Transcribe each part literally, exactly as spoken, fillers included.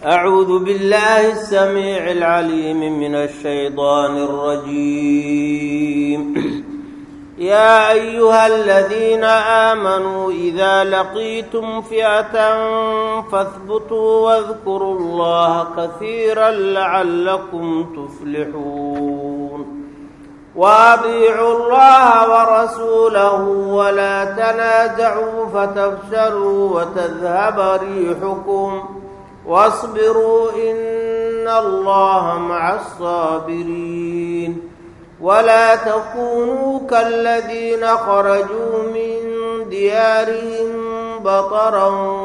أعوذ بالله السميع العليم من الشيطان الرجيم. يا أيها الذين آمنوا إذا لقيتم فئة فاثبتوا واذكروا الله كثيرا لعلكم تفلحون. وأطيعوا الله ورسوله ولا تنازعوا فتفشلوا وتذهب ريحكم واصبروا إن الله مع الصابرين. ولا تكونوا كالذين خرجوا من ديارهم بطرا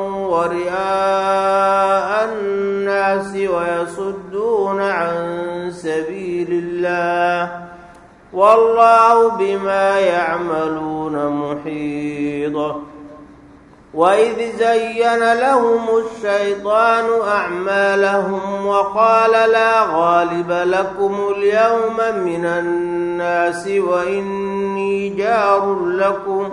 ورئاء الناس ويصدون عن سبيل الله والله بما يعملون محيط. وإذ زين لهم الشيطان أعمالهم وقال لا غالب لكم اليوم من الناس وإني جار لكم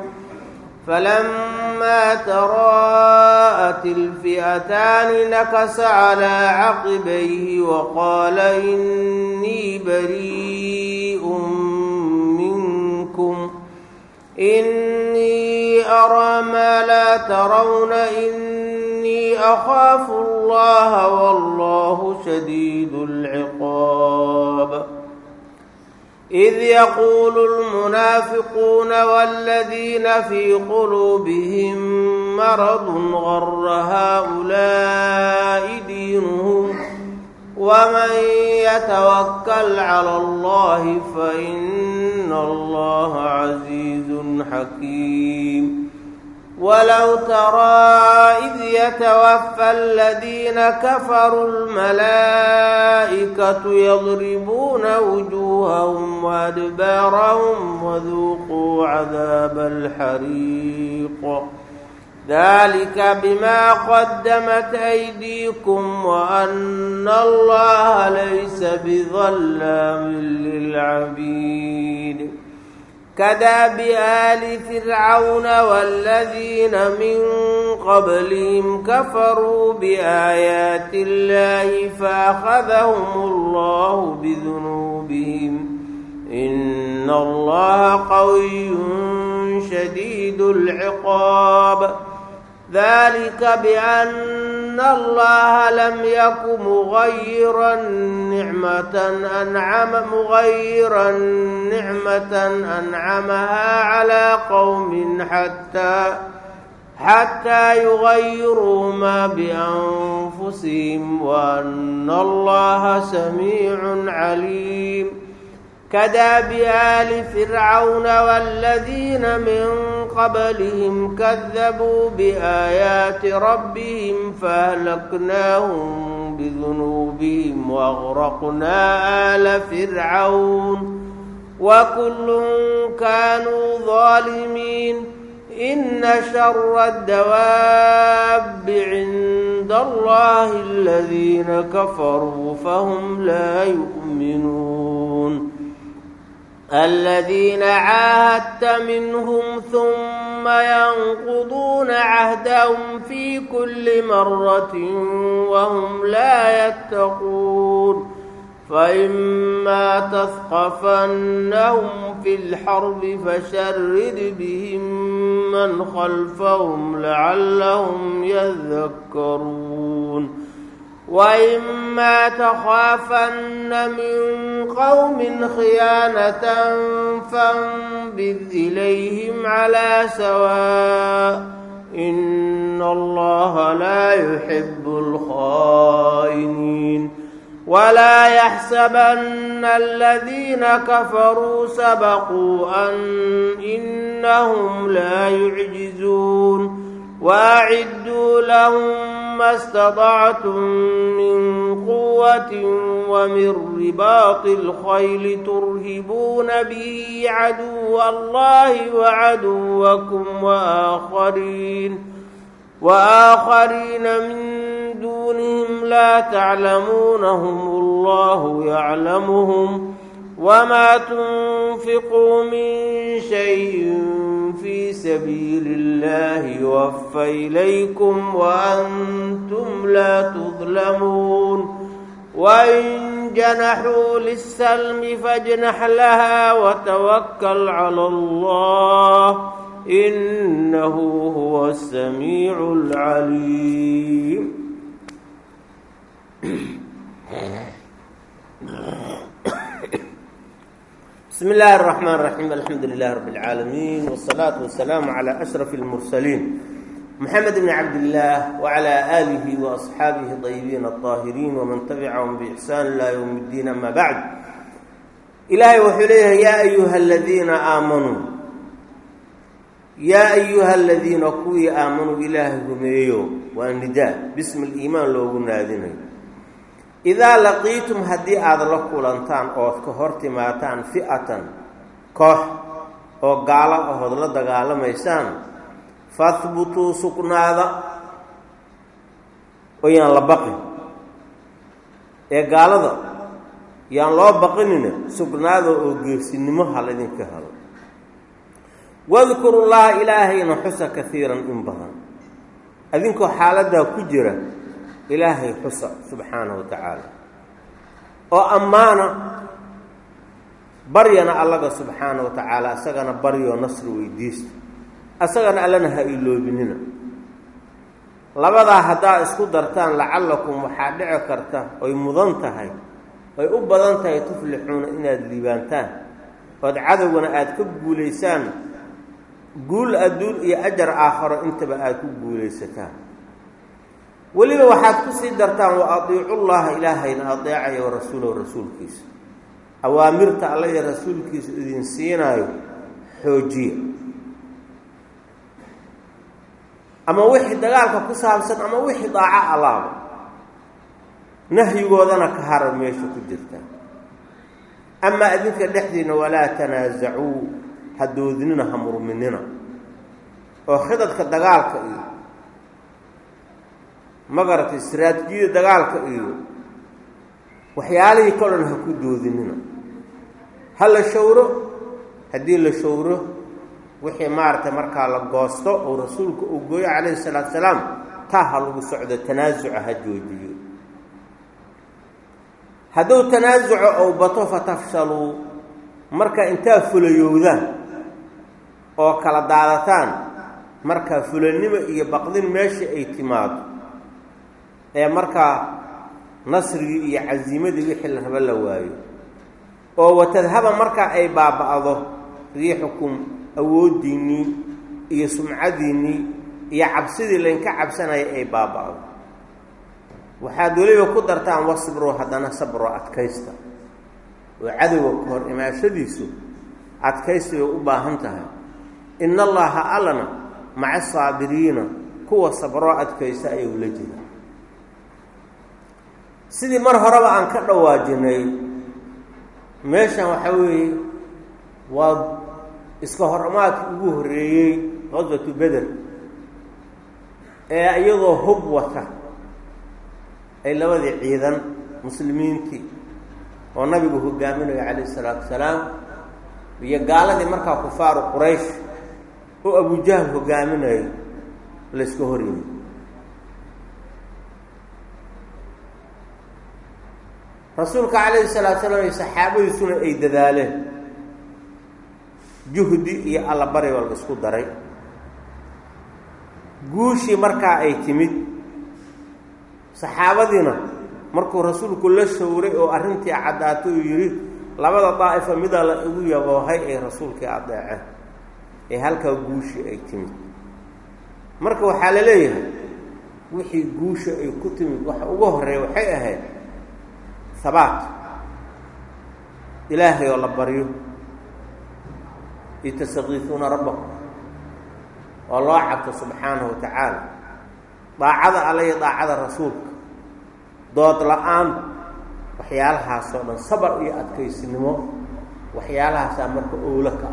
فلما تراءت الفئتان نكص على عقبيه وقال إني بريء منكم إني أرى ما لا ترون إني أخاف الله والله شديد العقاب. إذ يقول المنافقون والذين في قلوبهم مرض غر هؤلاء دينهم ومن يتوكل على الله فإن الله عزيز حكيم. ولو ترى إذ يتوفى الذين كفروا الملائكة يضربون وجوههم وأدبارهم وذوقوا عذاب الحريق ذلك بما قدمت أيديكم وأن الله ليس بظلام للعبيد. كداب آل فرعون والذين من قبلهم كفروا بآيات الله فأخذهم الله بذنوبهم إن الله قوي شديد العقاب. ذلك بأن الله لم يك مغيرا نعمة أنعم مغيرا نعمة أنعمها على قوم حتى حتى يغيروا ما بأنفسهم وأن الله سميع عليم. كداب آل فرعون والذين من قبلهم كذبوا بآيات ربهم فأهلكناهم بذنوبهم وأغرقنا آل فرعون وكل كانوا ظالمين. إن شر الدواب عند الله الذين كفروا فهم لا يؤمنون. الذين عاهدت منهم ثم ينقضون عهدهم في كل مرة وهم لا يتقون. فإما تثقفنهم في الحرب فشرد بهم من خلفهم لعلهم يذكرون. وإما تخافن من قوم خيانة فانبذ إليهم على سواء إن الله لا يحب الخائنين. ولا يحسبن الذين كفروا سبقوا أن إنهم لا يعجزون. وأعدوا لهم ما استطعتم من قوة ومن رباط الخيل ترهبون به عدو الله وعدوكم وآخرين وآخرين من دونهم لا تعلمونهم الله يعلمهم وما تنفقوا من شيء في سبيل الله يوفى إليكم وأنتم لا تظلمون وإن جنحوا للسلم فاجنح لها وتوكل على الله إنه هو السميع العليم. بسم الله الرحمن الرحيم الحمد لله رب العالمين والصلاة والسلام على أشرف المرسلين محمد بن عبد الله وعلى آله وأصحابه الطيبين الطاهرين ومن تبعهم بإحسان إلى يوم الدين. أما بعد إلهي وحليه يا أيها الذين آمنوا يا أيها الذين كوي آمنوا إلهي هميو والنداء باسم الإيمان لو قلنا ذنين إذا لقيتم هدي أدلكوا لنتان أو كهرتماتان فئة كح أو قال أو هذا دقال ميسان فاثبتوا سكنادا ويان لبقي إيه قال هذا يان لا بقيننا سكنادا أو جسنمه هالذين كهذا واذكروا الله إلهي نحس كثيرا إنبها أذنكو حالة كجرة إلهي حس سبحانه وتعالى وأمانة برينا الله سبحانه وتعالى أسغنا بريو نصر ويديست أسغنا ألنا هايلو بننا لبدا هدا اسكو درتان لعلكم وحادع كرتا أي مضنتهاي أي أبضنتهاي تفلحون إن الليبانتان فادعذونا آدكبوا ليسان قول أدول إي أجر آخر انت بآدكبوا ليستان ولما waxaad ku sii dartaan wa adeecu Allah ilaahayna adeecay rasuul rasuulkiisa awaamirta Allah iyo rasuulkiisa idin siinaayo xoojiya ama wixii dagaalka ku saabsan ama wixii daaca Allah nahyigoodana ka haram meesha ku jirta ama adinka dhexdiina wala tanaazacu hadoodinina hamurminina oo khidadka dagaalka iyo magarta istiraatiijiyada dagaalka iyo waxyaalihii kale ha ku doodinina hal shawro hadii la shawro wixii maarta marka la goosto oo rasuulku uu gooyo kaleey salaatu salaam ta hal ugu socdo tanaazuc ha joojiyo haduu tanaazuc oo bato fatafshalu marka inta fulayowdaan oo kala daadataan marka fulanimo iyo baqdin meesha ay timaado ee marka nasrigi iyo caziimadii wixii la raba la waayo oo watadhaba marka ay baabado riixukum awoodiini iyo sumcadiini iyo cabsidii leenka cabsanay ay baabado waxa dooliba ku dartaan wasbro hadana sabro adkaysta oo cadawga hor imaashadiisu adkaysta u baahan tahay inna allaha alana ma'a saabiriina kuwa sabro adkaysta ay u leeyihiin sidii mar horeba aan ka dhawaajinay meeshan waxa weeye waa iska hormaad ugu horeeyay qadatu badr ee iyadoo hub wata ay labadii ciidan muslimiintii oo nabigu hogaaminayo kaleey salaatu salaam iyo gaaladii markaa kufaar quraysh oo abu jahl hogaaminayo la iska horiyay rasuulka kaleey salaatu salaam iyo saxaabadiisuna ay dadaaleen juhdi iyo alla bari wal isku daray guushi markaa ay timid saxaabadiina markuu rasuulku la shawray oo arintii cadaato uu yiri labada daa'ifa mid la ugu yaboohay ee rasuulka adeecay ee halka guushi ay timid marka waxa la leeyahay wixii guushi ay ku timid waxa ugu horeeyo waxay ahayd sabaat ilaahay oo la bariyo itasaqifuna rabbakum wallahu abta subhanahu wa ta'ala daacada alay daacada rasuulka dood la'aan waxyaalahaas oo dhan sabar iyo adkaysinimo waxyaalahaas marka oolaka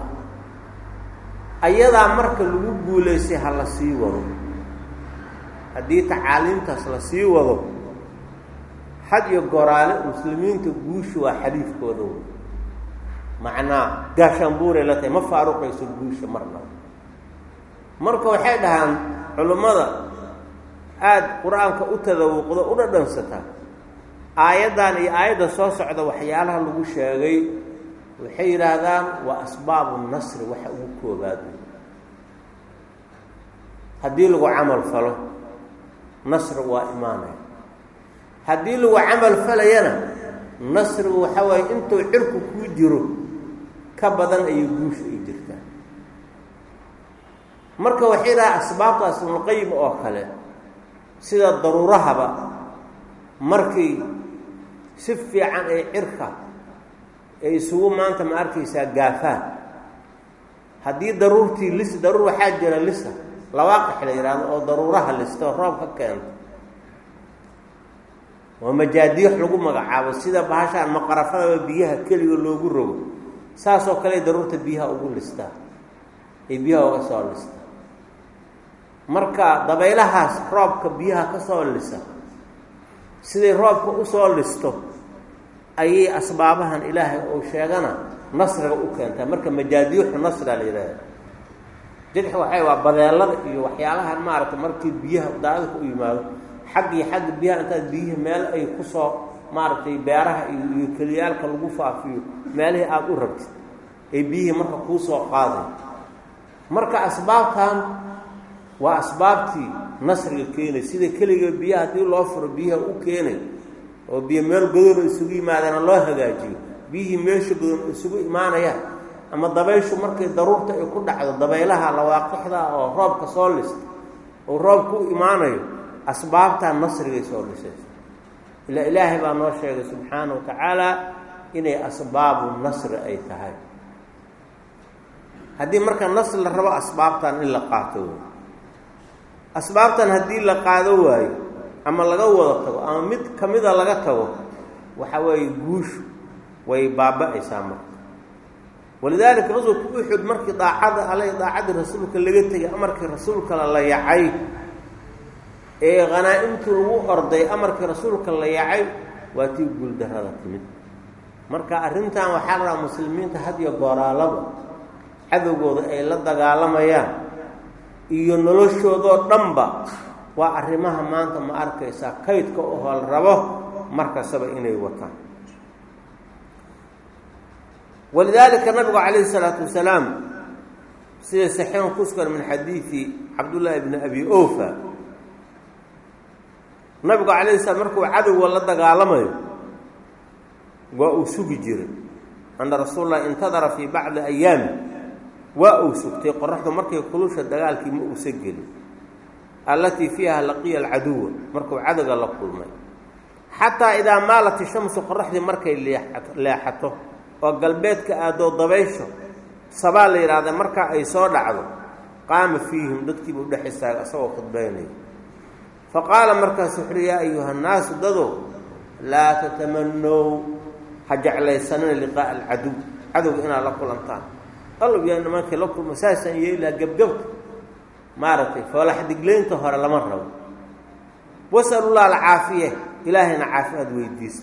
ayada marka lagu guuleysay hal sii wado hadii tacaalimtaas la sii wado had iyo goraale muslimiinta guushu waa xadiifkooda macnaa gaashaanbuuray la tahay ma faaruqayso guusha marna marka waxay dhahaan culummada aada qur-aanka u tadawuqdo u dhadhansataa aayaddan iyo aayadda soo socda waxyaalaha lagu sheegay waxay yidhaahdaan waa asbaabu nasri waxa ugu koobaad haddii lagu camal falo nasri waa imaanaya haddii lagu camal falayana nasrigu waxa waaye intuu cirku kuu jiro ka badan ayay guusha ay jirtaa marka waxay yidhaha asbaabtaas ibnuqayim oo kale sida daruurahaba markii si fiican ay cirka ay isugu maanta ma arkaysaa gaafaan haddii daruurtii lis daruur waxaa jira lisa lawaaqix la yidhaahdo oo daruuraha lista oo roob ka keento oo majaadiix lagu magacaabo sida bahashaan maqarafadaba biyaha keliga loogu rogo saasoo kale daruurta biyaha ugu listaa ay biyaha uga soo listaa marka dabaylahaas roobka biyaha ka soo lisa siday roobka usoo listo ayay asbaabahan ilaahay oo sheegana nasriga u keentaa marka majaadiixu nasriga la yidhaahda jidx waxay waa badeelada iyo waxyaalahan maaragtay markii biyaha daadadka u yimaado xag iyo xagga biyaha intaad biyihi meel ay ku soo maaragtay beeraha iyo iyo keliyaalka lagu faafiyo meelihii aada u rabtid ay biyihii marka kuu soo qaaday marka asbaabtan waa asbaabtii nasriga keenay sida keliga biyaha haddii loo furo biyaha u keenay oo biyo meel godoon isugu yimaadana loo hagaajiyo biyihii meesha godoon isugu imaanayaan ama dabayshu markay daruurta ay ku dhacdo dabaylaha lawaaqixda oo roobka soo lista oo roobku u imaanayo asbaabtaa nasrigay soo dhisayso ilaa ilaahay baa noo sheegay subxaana wa tacaala inay asbaabu nasri ay tahay haddii marka nasr la rabo asbaabtan in la qaato wey asbaabtan haddii la qaado waayo ama laga wada tago ama mid ka mida laga tago waxa weeye guushu way baaba-aysaa marka walidaalika qaswatu uxud markii daacada alle daacadii rasuulka laga tegay amarkii rasuulkala la yacay ee hanaa-imtu lagu orday amarkii rasuulka la yacay waa tii guuldarrada timid marka arrintan waxaa la rabaa muslimiinta had iyo gooraalaba cadowgooda ay la dagaalamayaan iyo noloshoodoo dhanba waa arrimaha maanta ma arkaysaa kaydka oo la rabo markastaba inay wataan walidaalika nabigu calayhi salaatu wasalaam sida saxiixan ku sugan min xadiidi cabdullaahi bni abi ofa nabigu calayhi salaam markuu cadowga la dagaalamayo waa uu sugi jiray anna rasuulullahi intadara fii bacdi ayaami waa uu sugtay qoraxdu markay kulusha dagaalkii ma uusa gelin allatii fiiha laqiya alcaduwa markuu cadowga la kulmay xataa idaa maalat ishamsu qoraxdii markay leexato oo galbeedka aadoo dabaysho sabaa la yidhaahda markaa ay soo dhacdo qaama fiihim dadkiiba udhex istaaga asagoo khudbaynaya fa qaala markaasu wuxuuhi yaa ayuha nnaasu dadow laa tatamanow ha jeclaysanina liqaa'a alcaduw cadowga inaad la kulantaan allow yaa nimankii la kulma saasaan yeelaha gebgabka maaragtay foolaxdigleynta hore lama rabo wasalullah alcaafiya ilaahayna caafimaad weydiista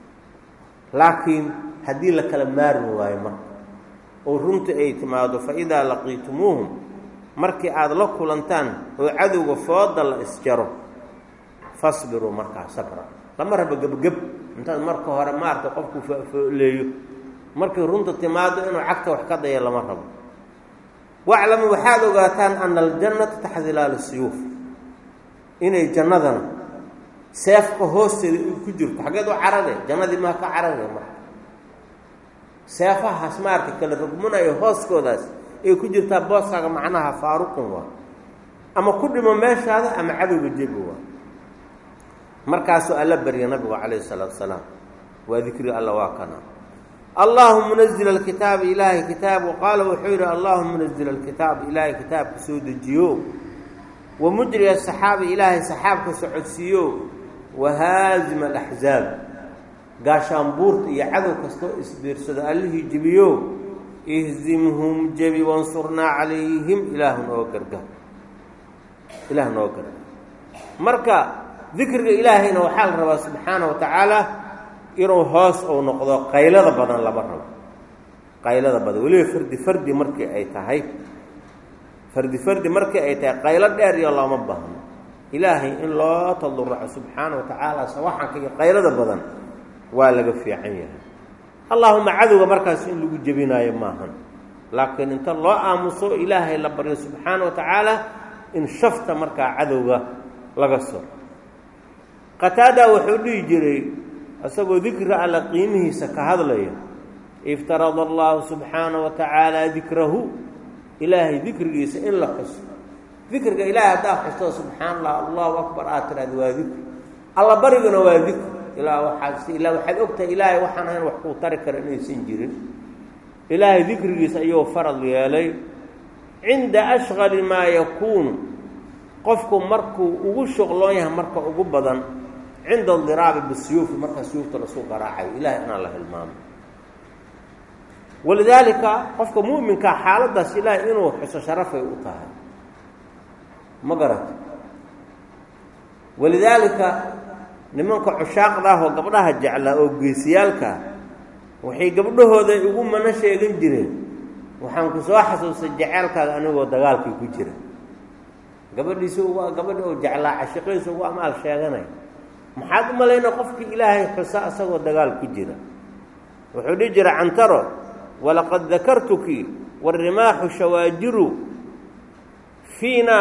laakiin haddii la kala maarmi waayo marka oo runta ay timaado fa idaa laqiitumuuhum markii aada la kulantaan oo cadowga fooda la isjaro fasbiruu markaa sabra lama rabo gebgeb intaad marka hore maaragtay qofku fafooleeyo markii runta timaado inuu cagta wax ka daya lama rabo waclamu waxaad ogaataan ana aljannata taxta ilaali siyuuf inay jannadana seefka hoosteeda ku jirto xaggeed u carare jannadii maa ka carare marka seefahaas maaragtay kala rogmanayo hooskoodaas ay ku jirtaa booskaaga macnaha faaruqun waa ama ku dhimo meeshaada ama cadowga jebi waa markaasuu alla barya nabigu calayhi salaatu wasalaam waa dikri alla waa kana allahu munazil alkitaab ilaahay kitaab qaala wuxuu yidhi allahu munazil alkitaab ilaahay kitaabka soo dejiyo wa mujri asaxaabi ilaahay saxaabka socodsiiyo wahaazima alaxzaab gaashaanbuurta iyo cadow kastoo isbiirsado allihii jebiyo ihzimhum jebi wansurnaa calayhim ilaah noo gargaar ilaah noo gargaar marka dikriga ilaahayna waxaa la rabaa subxaana wa tacaala inuu hoos uu noqdo qaylada badan lama rabo qaylada badan weliba fardi fardi markii ay tahay fardi fardi markii ay tahay qaylo dheer iyo looma baahno ilaahay in loo tadurruco subxaana wa tacaala sawaxanka iyo qaylada badan waa laga fiican yahay allahuma cadowga markaas in lagu jebinaayo maahan laakiin inta loo aamuso ilaahay la baryo subxaana wa tacaala in shafta markaa cadowga laga soo qataada wuxuu dhihi jiray isagoo dikri alla qiimihiisa ka hadlaya iftarada allahu subxaana wa tacaala dikrahu ilaahay dikrigiisa in la xuso dikriga ilaahay haddaa xusto subxaana allah allahu akbar aad tiraahdo waa dikri alla bariguna waa dikri ilaa waxaad ilaa waxaad ogtahay ilaahay waxaan ahayn wax kuu tari kara inaysan jirin ilaahay dikrigiisa ayuu farad yeelay cinda ashqali maa yakuunu qofku markuu ugu shuqloon yahay marka ugu badan cinda aldiraabi bisuyuufi marka suyuufta lasuu garaacayo ilahay inaan la hilmaamo walidaalika qofka mu'minkaa xaaladaas ilaahay inuu xuso sharafay u tahay ma garata walidaalika nimanka cushaaqda ah oo gabdhaha jeclaa oo geesiyaalkaa waxay gabdhahooda ugu mana sheegan jireen waxaan ku soo xasuustay jaceylkaaga anigoo dagaalkii ku jira gabadhiisa ugu gabadha oo jeclaa cashiqiisa ugu amaal sheeganay maxaad u malaynaa qofkii ilaahay xusa asagoo dagaal ku jira wuxuu dhihi jira cantaro walaqad dakartuki warimaaxu shawaajiru fiina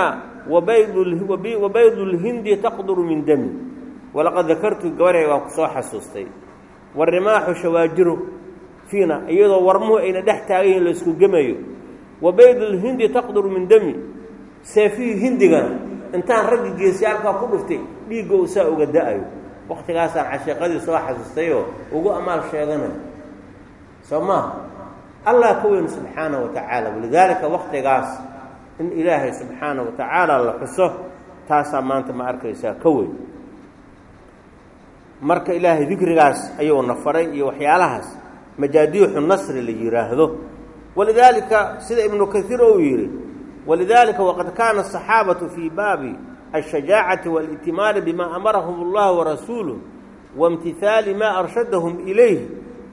wabaydu lhindi taqduru min dami walaqad dakartuki gabarhay waan ku soo xasuustay warimaaxu shawaajiru fiina iyadoo warmuhu ayna dhex taagan yihin la isku gemayo wabaydu lhindi taqduru min dami seefihii hindigana intaan raggi geesiyaalkaa ku dhuftay dhiigga uu saa uga da-ayo waktigaasaan cashiiqadii soo xasuustayoo ugu amaal sheeganayo soo maaha allah ka weyn subxaana wa tacaala walidaalika waktigaas in ilaahay subxaana wa tacaala la xuso taasaa maanta ma arkaysaa ka weyn marka ilaahay dikrigaas ayuu na faray iyo waxyaalahaas majaadiixu nasri la yidhaahdo walidaalika sida ibnu kaiir ou yidhi walidaalika waqad kaana asaxaabatu fii baabi alshajaacati waاlitimaari bima amarahum اllah warasuuluh waimtihaali maa arshadahum ilayh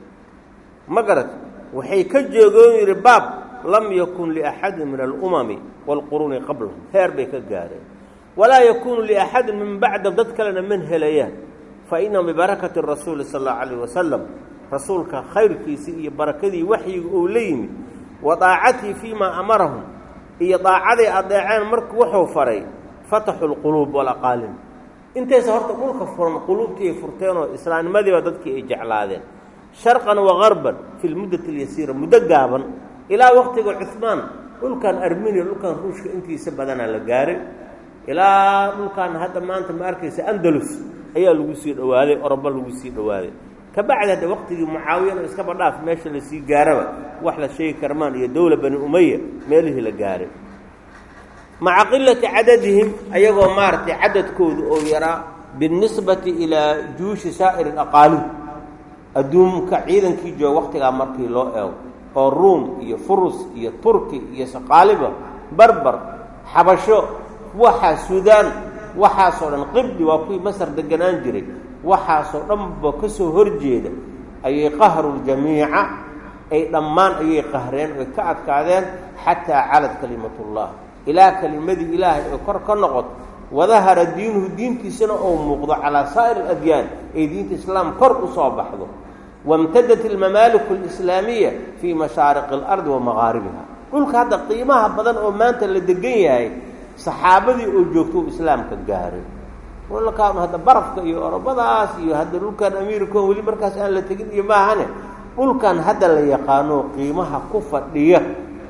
ma garat waxay ka joogoon yidhi baab lam yakun liaxadin min alumami wاlquruuni qablahum heer bay ka gaareen walaa yakunu liaxadin min bacdahum dad kalena man helayaan fainahum bibarakati rasuuli sal اllahu alayh wasalam rasuulka khayrkiisii iyo barakadii waxyiga uu la yimid wa daacatii fii maa amarahum iyo daacaday adeeceen markuu wuxuu faray fataxu lquluub walaqaalin intaysa horta dhulka furan quluubtii ay furteenoo islaamnimadiiba dadkii ay jeclaadeen sharqan wa garban fi lmuddati اlyasiira muddo gaaban ilaa waqtiga cuhmaan dhulkan armeniya dhulkan ruushka intiisa badanaa la gaaray ilaa dhulkan hadda maanta ma arkaysa andalus ayaa lagu sii dhowaaday oroba lagu sii dhowaaday kabacdi hadda waqtigii mucaawiyana iskaba dhaaf meesha lasii gaaraba wax la sheegi karmaan iyo dowla bani umaya meelihii la gaaray maca qilati cadadihim ayagoo maaragtay cadadkooda oo yaraa binisbati ilaa juushi saa'ir aqaalib adduunka ciidankii jooga waqtigaa markii loo eego oo ruum iyo furus iyo turki iyo saqaaliba barbar xabasho waxaa suudaan waxaasoo dhan qibdi waa kuwii masar deganaan jiray waxaasoo dhanba ka soo horjeeda ayay qahruljamiica ay dhammaan ayay qahreen oy ka adkaadeen xataa calad kalimatullah ilaa kelimadii ilaahay ay kor ka noqoto wadahara diinuhu diintiisana oo muuqdo calaa saa'ir aladyaan ay diinta islaam kor u soo baxdo wamtadat almamaaliku alislaamiya fii mashaariqi alardi wa maqaaribiha dhulka hadda qiimaha badan oo maanta la degan yahay saxaabadii oo joogto u islaamka gaaray dhulkaan hadda barafka iyo orobadaas iyo hadda dhulkan america weli markaas aan la tegin iyo maahane dhulkan hadda la yaqaano qiimaha ku fadhiya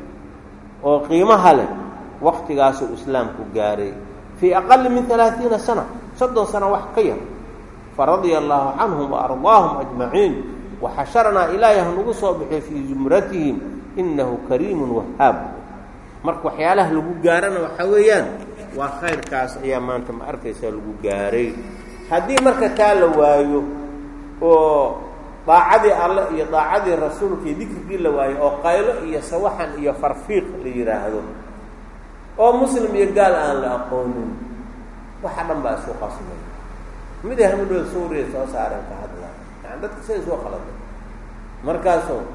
oo qiimaha leh waqtigaasuu islaamku gaaray fii aqali min alaaiina sana soddon sano wax ka yar faradia allaahu canhum waardaahum ajmaciin waxasharanaa ilaahay hanugu soo bixiyo fii zumratihim inahu kariimun wahaab marka waxyaalaha lagu gaarana waxaa weeyaan waa khayrkaas ayaa maanta ma arkaysaa lagu gaaray haddii marka taa la waayo oo daacadii alle iyo daacadii rasuulka iyo dikrigii la waayo oo qaylo iyo sawaxan iyo farfiiq la yidhaahdo oo muslim iyo gaal aan la aqoonin waxa dhan baa isu qasmay mid ahmudoo suuriya soo saareen ka hadla yani dadka siday soo khaladay markaasoo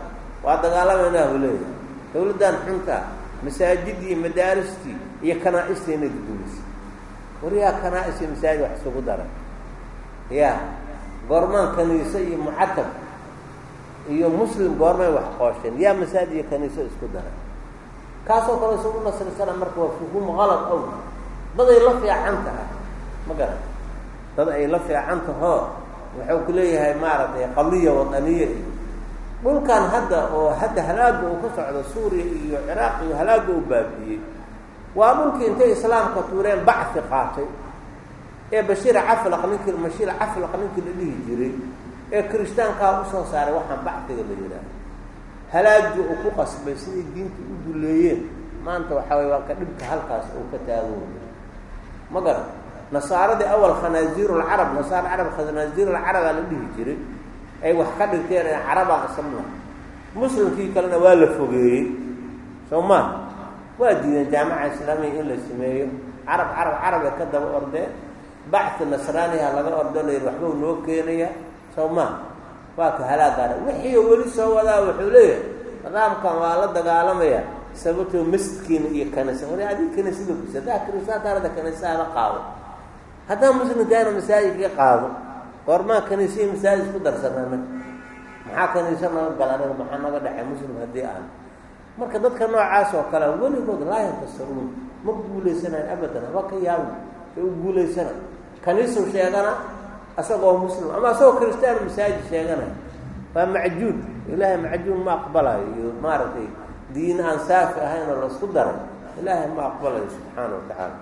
waa dagaalamayna hulay dawladan xunta masaajidii madaaristi iyo kanaa'istii dudumis wariya kanaa'is masaajid wax sugu dara ya gorman kaniisa iyo mu'atab iyo muslim gormay wax qooshin ya masaajid iyo kaniisa isku dara kaasoo kale soo nasrasana marka waa fuhum qalad aw dad ay la fiican tahay ma garan dad ay la fiican tahay wuxuu ku leeyahay maaragtay qadiya wadaniya dhulkan hadda oo hadda halaaga uu ka socdo Suuriya iyo Ciraaq iyo halaaga uu baabiyay waa dhulkii intay islaamka tuureen bacthi qaatay ee Bashir Aflaq ninkii Bashir Aflaq ninkii la dhihi jiray ee kristaanka u soo saaray waxaan bactiga la yiraahdo halaaga uu ku qasbay sidii diinta u duleeyeen maanta waxa way waa ka dhibka halkaas uu ka taago ma garan nasaaradii awal khanaazirul arab nasaar arab khanaazirul arab la dhihi jiray ay wax ka dhigteen araba asma muslimkii kalena waa la fogeeyay Soomaa waa diidan jaamaca islaamiga in la sameeyo arab arab arab ka daba ordee bacth nasraaniga laga ordonay waxba noo keenaya Soomaa waa ka halaaga wixii wali soo wadaa wuxuu leeyahay nidaamkan waa la dagaalamaya sababtoo masjidkiina iyo kanisa wali adii kanisa ku sadaa kanisa taarada kanisa la qaado hadaa muslimkaana masaajidka qaado qorma kanisa masaajid ku darsanana maxaa kanisa ma galaan maxaa naga dhaxay muslim hadii aan marka dadka noocaas oo kala waligood laayan tasawun ma guuleysanaan abadan waa ka yaab oo guuleysanaan kanisa sheegana asagoo muslim ama asagoo kristaan masaajid sheegana waa macjuud ilaahay macjuud ma aqbalayo maartay diin aan saafi ahayn oo la isku daray ilaahay ma aqbalayo subhanahu wa ta'ala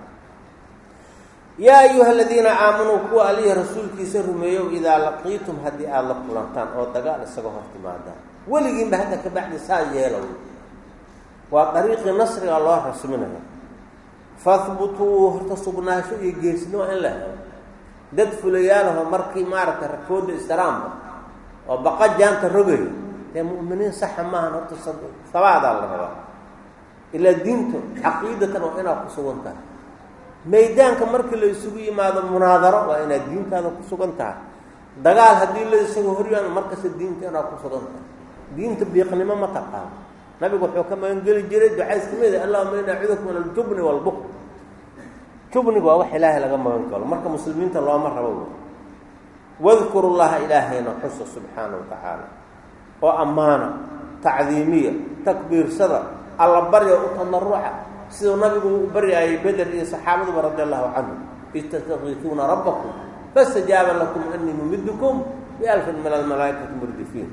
ya ayuha alladheena aamanu ku alihi rasuulkiisa rumeeyo ida laqiitum hadii aad la kulantaan oo dagaal isaga hortimaada waligiin ba hadda ka bacdi saa yeelo waa dariiqi nasriga loo rasminayo fathbutu horta sugnaasho iyo geesno in la helo dad fulayaalaha markii maarta rakooda islaamka oo baqa jaanta rogay ee muuminiin sax ma aha horta sabaada la rabaa ila diinto aqeedatan oo ina ku sugantaa meedaanka markii la isugu yimaado munaadaro waa ina diintaada ku sugantaa dagaal hadii la isugu horiyaan markaas diinta ina ku sugantaa diinta biiqnimo ma taqaan nabigu wuxuu ka magan gali jiray ducays kamid ah Allahumma inna a'udhu min al-jubn wal-bukhl jubni waa wax ilaahay laga magan galo marka muslimiinta looma rabo wadhkurullaha ilaahayna xusu subhanahu wa ta'ala oo amaana ta'ziimiya takbiirsada alla baryo u tadarruca sidoo nabigu u baryay badr iyo saxaabadu radiyallahu anhu istaghithuna rabbakum fastajaba lakum anni mumiddukum bi alfin min al-malaa'ikati murdifin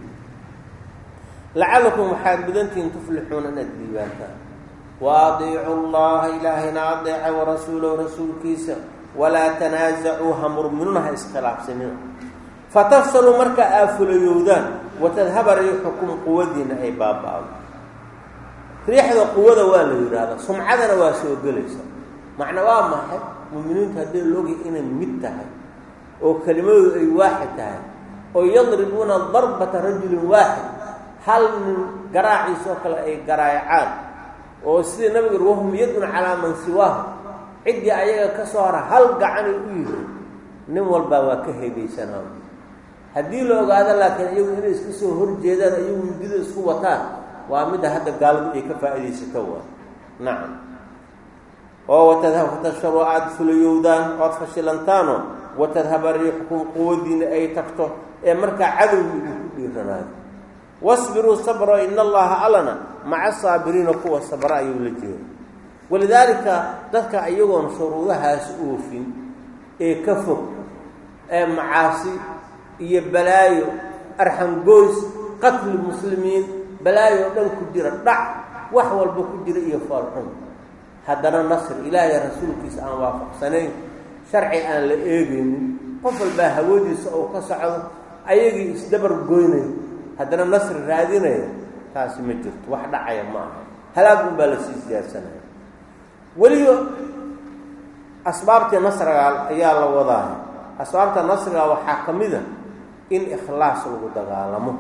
la'allakum habidantin tuflihuna nadibata واطيعوا الله إلهنا أطيع ورسوله رسول كيسا ولا تنازعوا همر منها اسخلاف سنين فتفصلوا مركا آفل يودان وتذهب ريحكم قوة أي بابا ريحة قوة والا يرادا سمعنا واسو قليسا معنى واما حد مؤمنين تهدين اللوغي إنا متها وكلمة أي واحد تهد ويضربون ضربة رجل واحد هل من قراعي سوكل أي قراعان oo sidii nabiga ruuhum yadun ala man siwaa cidii ayaga ka soo hara hal gacan u yiri nin walba waa ka heebaysanaa hadii loo ogaado laakiin iyagu inay isku soo horjeedaan iyagu midida isku wataan waa mid hadda gaaladu ay ka faa'iideysato waa nacam oo watadhabu tasharu adful yudan oo fashilantaano watadhabu rihukum quwadiina ay tagto ee marka cadowgu ku dhiiranaado wasbiru sabra inna allaha alana ma'a saabiriina kuwa sabra ayuu la jeeyo walidaalika dadka ayagoon shuruudahaas oofin ee ka fog ee macaasi iyo balaayo arxam goos qatl muslimiin balaayo dhan ku jira dhac wax walba ku jira iyo farxun haddana nasr ilaahay rasuulkiisa aan waafaqsanayn sharci aan la eegin qof walba hawadiisa oo ka socdo ayagii isdabar gooynay haddana nasr raadinaya taasi ma jirto wax dhacaya ma aha halaag baa la sii siyaasanayo waliyo asbaabta nasriga ayaa la wadaa asbaabta nasriga waxa kamida in ikhlaas lagu dagaalamo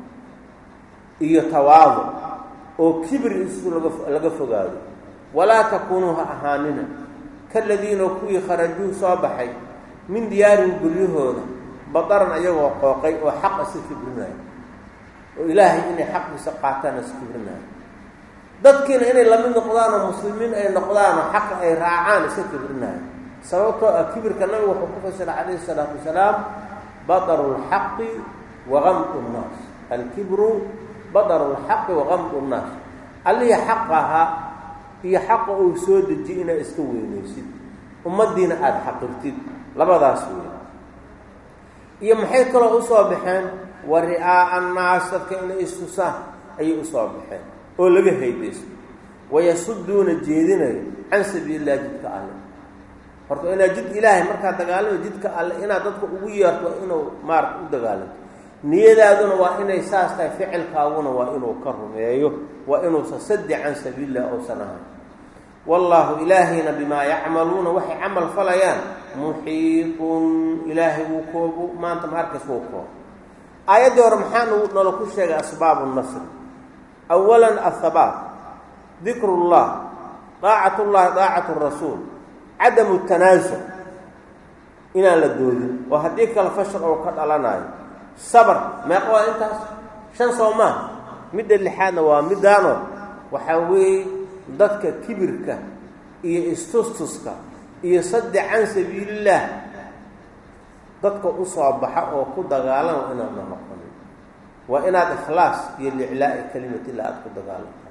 iyo tawaadu oo kibir isku laga fogaado wala takunu ahanina kalladina kuwi kharaju soo baxay min diyaarin guryahooda badaran ayagoo qooqay oo xaq si kibrinay oo ilaahay inay xaqiisa qaataan iskibrinaayo dadkiina inay la mid noqdaan oo muslimiin ay noqdaan oo xaqa ay raacaan iska kibrinaayo sababtoo ah kibirka nabigu wuxuu ku fasiray calayhi salaatu wasalaam badaru lxaqi wa gamdu nnaas alkibru badaru lxaqi wa gamdu nnaas allihii xaqa ahaa iyo xaqa uu soo dejiyey inaad iska weynaysid ummaddiina aada xaqirtid labadaas weyn iyo maxay kaloo usoo baxeen wa ri'aa'a annaas dadka inay istusaan ayay usoo baxeen oo laga haydaysto wayasuduuna jeedinayo can sabiilillahi jidka alle horta inaad jid ilaahay markaad dagaalamo jidka alle inaad dadka ugu yeerto waa inuu maarka u dagaalanto niyadaaduna waa inay saas tahay ficilkaaguna waa inuu ka rumeeyo waa inuusan saddi can sabiilillahi ousan ahayn wallaahu ilaahayna bimaa yacmaluuna waxay camal falayaan muxiiqun ilaahay wuu koobu maanta maarkas wuu koobo aayaddii hore maxaa nala ku sheegay asbaabu nasri awalan athabaat dikru llah daacat llahi daacatu rasuul cadamu tanaasuc inaan la doodin oo haddii kale fashal oo ka dhalanayo sabr meeqa waa intaas shan soo maaha midda lixaadna waa midaano waxaa weeye dadka kibirka iyo istustuska iyo saddi can sabiilillaah dadka u soo baxa oo ku dagaalama inaadna noqonin waa inaad ikhlaas iyo liclaa'i kelimatillah aada ku dagaalantaa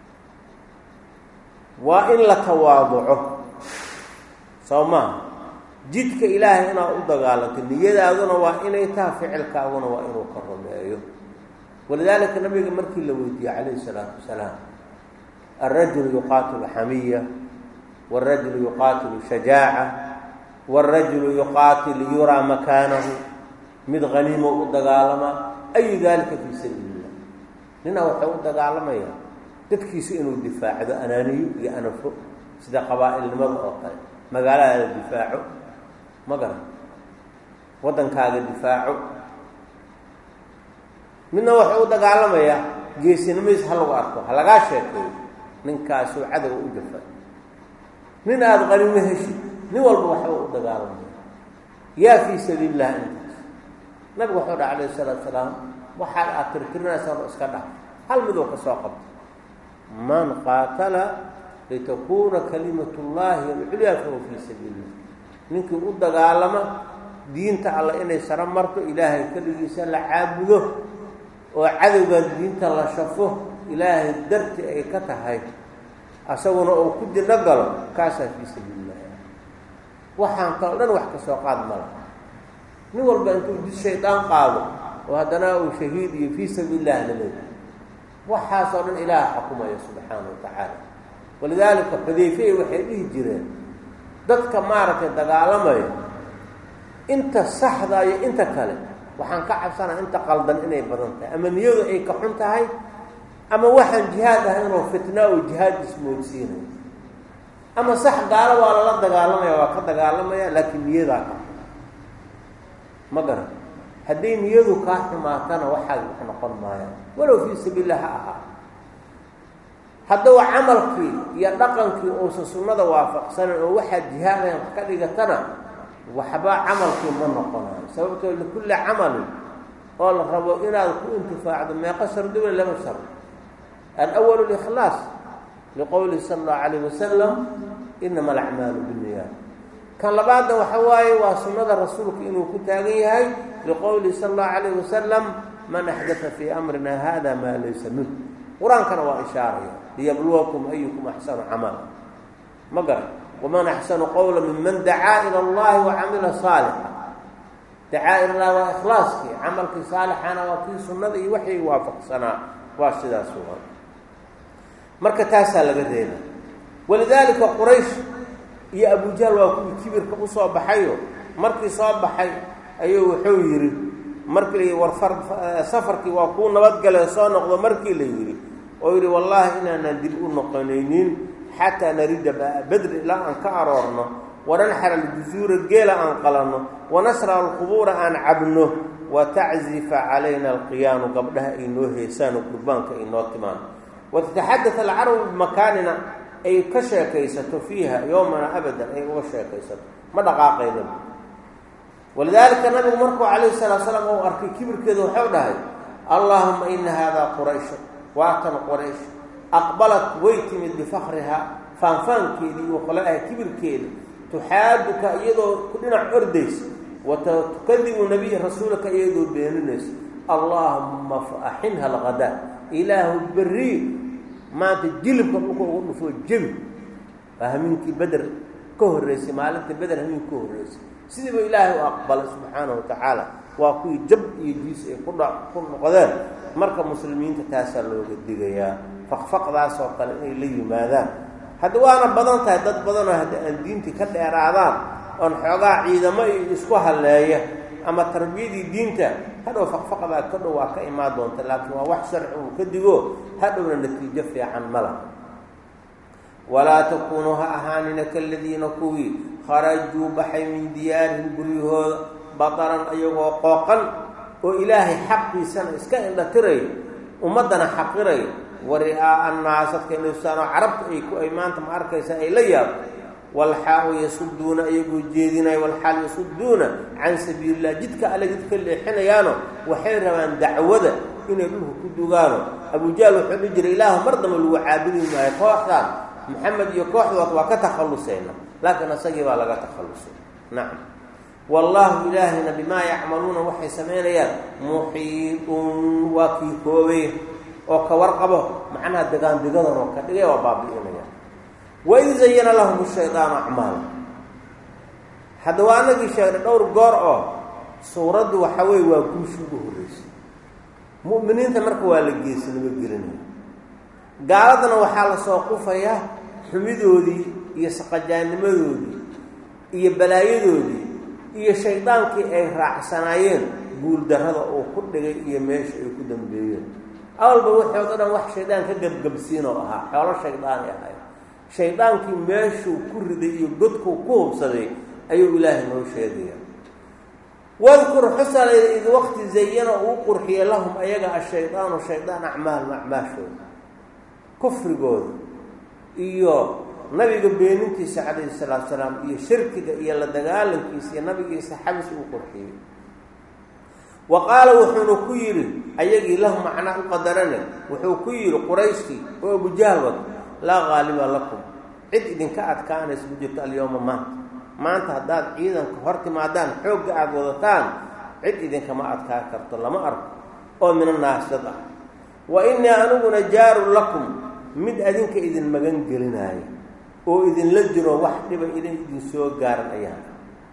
waa in la tawaaduco soo maaha jidka ilaahay inaad u dagaalanto niyadaaduna waa inay taha ficilkaaguna waa inuu ka rumeeyo walidaalika nabiga markii la weydiiyey calayhi salaatu wasalaam alrajulu yuqaatilu xamiya wاlrajulu yuqaatilu shajaaca wاlrajulu yuqaatilu yuraa makaanahu mid haniimo u dagaalamaa ayu dalika fii sabiili illah ninaa waxay u dagaalamayaa dadkiisa inuu difaacdo anaaniyo iyo anafo sida qabaa'ilnimada oo kale magaaladaada difaaco ma garan waddankaaga difaaco midna waxuu u dagaalamayaa geesinimadiis ha lagu arko ha lagaa sheekeeyo ninkaasuu cadowga u jafay nin aada qaniimo heshid nin walba waxuu u dagaalamaya yaa fii sabiili illah intaas nabigu wuxuu dhaha calayhi salaatu salaam waxaad aad tirtirinaysaan oo iska dhaf hal midoo ka soo qabto man qaatala litakuuna kalimatu llahi alculyaa fahuwa fii sabiili illah ninkii u dagaalama diinta alla inay saro marto ilaahay keligiisa la caabudo oo cadowgan diinta la shafo ilaahay darti ay ka tahay asaguna uu ku dino galo kaasaa fii sabiili illah waxaan kaloo dhan wax ka soo qaad mala nin walba intuu jid shaydaan qaado oo haddana uu shahiid iyo fii sabiili illah laleeyahay waxaasoo dhan ilaah xukumaya subxaana wa tacaala walidaalika xudayfey waxay dhihi jireen dadka maaragtay dagaalamaya inta saxda iyo inta kale waxaan ka cabsanaa inta qaldan inay badan tahay ama niyadu ay ka xun tahay ama waxaan jihaad ahay inuu fitna oo jihaad ismoodsiinayo ama sax gaalo waa lala dagaalamaya waa ka dagaalamaya laakiin niyadaa ka ma garan hadday niyadu kaa xumaatana waxaad wax noqon maayaan walow fii sabiilillah ha ahaa haddaba camalkii iyo dhaqankii uusan sunnada waafaqsanin oo waxaad jihaadayan wax ka dhigatana waxba camalkii ma noqonayo sababtoo likulli camalin oo la rabo inaad ku intifaacdo meeqa shardiba laba shardi alawalu likhlaas liqowlihi sala allahu calayh wasalam inama alacmaalu binniyaat kan labaadna waxa waaye waa sunnada rasuulka inuu ku taagan yahay liqowlihi sala allahu calayh wasalam man axdata fii amrina hada maa laysa minh qur-aankana waa ishaaraya liyabluwakum ayukum axsanu camala ma garan waman axsanu qowla minman dacaa ila allahi wacamila saalixa dacaa ila llahi waa ikhlaaskii camalkii saalixana waa kii sunnada iyo waxay waafaqsanaa waa sidaas uga marka taasaa laga reeba walidaalika quraysh iyo abujahl waa kuwii kibirka usoo baxayo markii soo baxay ayuu wuxuu yidhi markii warfar safarkii waa kuu nabadgale soo noqdo markii la yidhi oo yidhi wallaahi inaanaan dib u noqonaynin xataa narida badri ilaa aan ka aroorno wananxara aljusuura geela aan qalanno wanasra alqubuura aan cabno wataczifa calayna alqiyaanu gabdhaha ay noo heesaan oo qurbaanka ay noo timaan watataxadat alcarabu bimakaanina ay ka sheekaysato fiiha yowmana abadan ay uga sheekaysato ma dhaqaaqaynaba walidaalika nabigu markuu calayhi salaatu salaam uu arkay kibirkeeda waxau dhahay allahuma ina haadaa quraysha waatan quraysh aqbalat way timid bifakrihaa faanfaankeedii iyo qolaaha kibirkeeda tuxaaduka iyadoo ku dhinac ordaysa watukadibu nabiya rasuulaka iyadoo beeninaysa allaahumma faaxinha alghadaa ilaahu berri maanta jilibka dhulka ugu dhufoo jebi waa hamiinkii beder ka horreysay maalinta beder hamiin ka horreysay sidiiba ilaahay u aqbalay subxaanahu watacaala waa kuwii jab iyo jiis ay ku dha ku noqdeen marka muslimiinta taasaa looga digayaa faqfaqdaas oo kale inay la yimaadaan hadda waana badan tahay dad badanoo hadda aan diintii ka dheeraadaan oon xoogaa ciidamo iyo isku halleeya ama tarbiyadii diinta hadhow faqfaqdaa ka dhow waa ka imaan doonta laakiin waa wax sharci uu ka digo hadhowna natiijo fiican ma laha walaa takuunuu ha ahaanina kaladiina kuwii kharajuu baxay min diyaarihim guryahooda bataran iyagoo qooqan oo ilaahay xaqiisana iska indhatiray ummaddana xaqiray wari'aa'a annaas dadka inuusaanoo carabta ay ku ay maanta ma arkaysa ay la yaabo walxaau yasuduuna iyagoo jeedinaya walxaal yasuduuna can sabiililah jidka alle jidka leexinayaano waxay rabaan dacwada inay dhulka ku dugaano abujahl wuxuu dhihi jiray ilaahu mar damba lagu caabudi maayo kooxdaan maxamed iyo kooxdood waa ka takhallusayna laakiin isagii baa laga takhallusay nacam wallaahu ilaahina bimaa yacmaluuna waxay samaynayaan muxiiطun waa kii koobay oo ka warqabo macnaha degaandigadan oo ka dhigay waa baabi'inaya waid zayana lahum shaydaanu acmaala hadda waa anagii sheegnay dhowr goor oo suuraddu waxa weeye waa guushi ugu horreysay mu'miniinta marka waa la geesinimo gelinaya gaaladana waxaa la soo qufayaa xumidoodii iyo saqajaanimadoodii iyo balaayadoodii iyo shaydaankii ay raacsanaayeen guuldarrada uu ku dhigay iyo meesha ay ku dambeeyeen awalba waxood o dhan wax shaydaan ka gabgabsiinoo ahaa xoolo shaydaani ahay shaydaankii meeshuu ku riday iyo godkuu ku hubsaday ayuu ilaahay noo sheegaya wadkur xusalayda id waqti zayana uu qurxiyey lahum ayaga ashaydaanu shaydaan acmaalum acmaashooda kufrigooda iyo nabiga beenintiisa calayhi salaatu salaam iyo shirkiga iyo la dagaalankiisa iyo nabigiisa xabis uu qurxiyey wa qaala wuxuuna ku yidhi ayagii lahu macnaa u qadarane wuxuu ku yidhi qurayshkii oo abujahl wad laa qaaliba lakum cid idinka adkaanaysa ku jirto alyowma maanta maanta haddaad ciidanka hor timaadaan xoogga aada wadataan cid idinkama adkaan karto lama arko oo mina naasad ah wa innii aniguna jaarun lakum mid adinka idin magan gelinaayo oo idinla jiro wax dhiba inay idin soo gaaran ayaan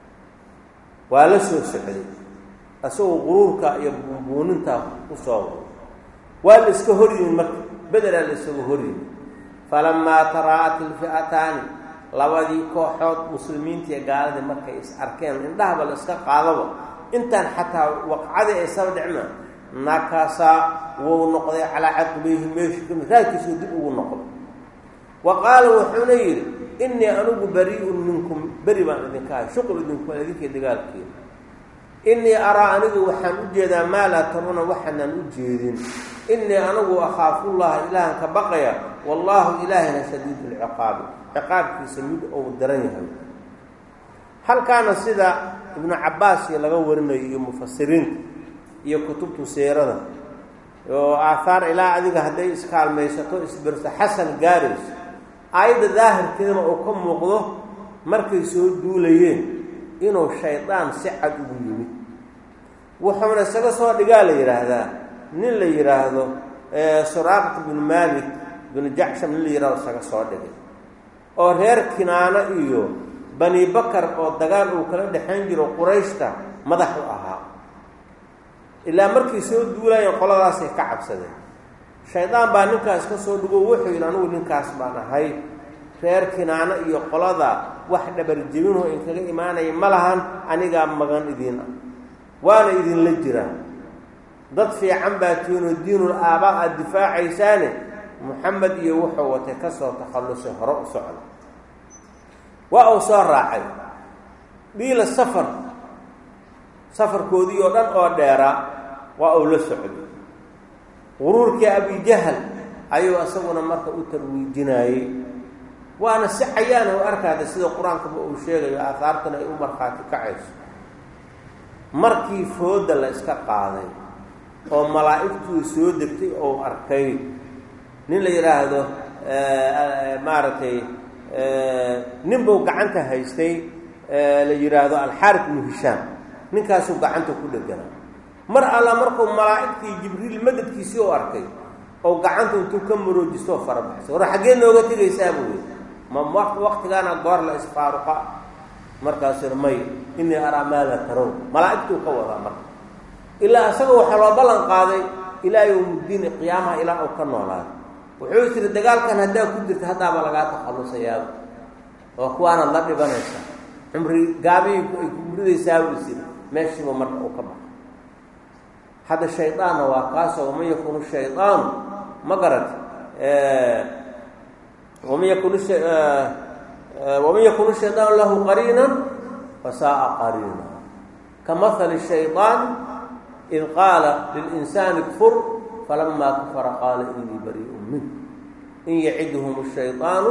waa la soo socday asagoo quruurka iyo buunbuunintaa u soo wado waa la iska horyimin marka bederaa la isaga horyimin falamaa taraa'at ilfi'ataani labadii kooxood muslimiinta iyo gaaladii markay is arkeen indhahaba la iska qaadaba intaan xataa waqcadii ay saba dhicma nakasa wuu noqday calaa caqibayhi meeshu ka mid raadkiisuu dib ugu noqday wa qaala wuxuuna yidhi innii anigu barii'un minkum beri baan idinka ahay shuqul idinku idinkii dagaalkeeda innii araa anigu waxaan u jeedaa maa laa taruuna waxaanaan u jeedin innii anigu akhaafullaha ilaahan ka baqaya wallaahu ilaahina shadiidu lciqaabi ciqaabkiisa mid ou daran yahay halkaana sida ibnu cabbaas iyo laga warinayo iyo mufasiriinta iyo kutubtu siirada oo aahaar ilaa adiga hadday iskaalmaysato isbirto xasan gaarayso aayadda daahirkeedana oo ka muuqdo markay soo duulayeen inuu shaydaan si cad ugu yimid wuxuuna isaga soo dhigaa la yidhaahdaa nin la yidhaahdo suraaqat binu maalik binu jacsham nin la yidhahdo isaga soo dhigay oo reer kinaano iyo bani bakar oo dagaal uu kala dhexayn jiro qurayshta madax u ahaa ilaa markay soo duulayeen qoladaasay ka cabsadeen shaydaan baa ninkaas ka soo dhigo wuxuu yidhi anigu ninkaas baan ahay reer kinaano iyo qolada wax dhabarjebinoo in kaga imaanaya ma lahan anigaa magan idiin ah waana idinla jiraan dad fiican baa tiinoo diinul aabaa aada difaacaysaane moxamed iyo wuxuu watay ka soo takhallusay hore u socda waa uu soo raacay dhiila safar safarkoodii oo dhan oo dheeraa waa uu la socday quruurkii abijahal ayuu isaguna marka u tarwiijinaayey waana si cayaana u arkaada sida qur-aankaba uu sheegayo aahaartana ay u markhaati kacayso markii fooda la iska qaaday oo malaa'igtu soo degtay oo arkay nin la yiraahdo maartay nin buu gacanta haystay la yiraahdo al-Harith ibn Hisham ninkaas uu gacanta ku dhagana mar alla markuu malaa'igtii Jibriil madadkiisii oo arkay oo gacanta intuu ka maroojisto farabaxay war xagee nooga tigaysaa buu ma waqtigaana goor la isfaaruqa markaas may inni ara ma la taraw malaa'igtu ka wada mar ilaa asaga waxa loo balan qaaday ilaa yawm diin qiyaamaha ilaa oo ka noolaa wuxuu yiri dagaalkan hadaa ku jirta hadaaba laga takhalusayaa oo kuwaana la dhibanaysa umri gaabi ay ku muridaysaa wisi meeshiiba marka uu ka baxo hada shaytaan waa qaasoo ma yakunu shaytaan magarat ee wama yakunu wama yakunu shaytaan lahu qarinan fasaa qarina kamathal shaytaan إذ قال للإنسان كفر فلما كفر قال إني بريء منه إن يعدهم الشيطان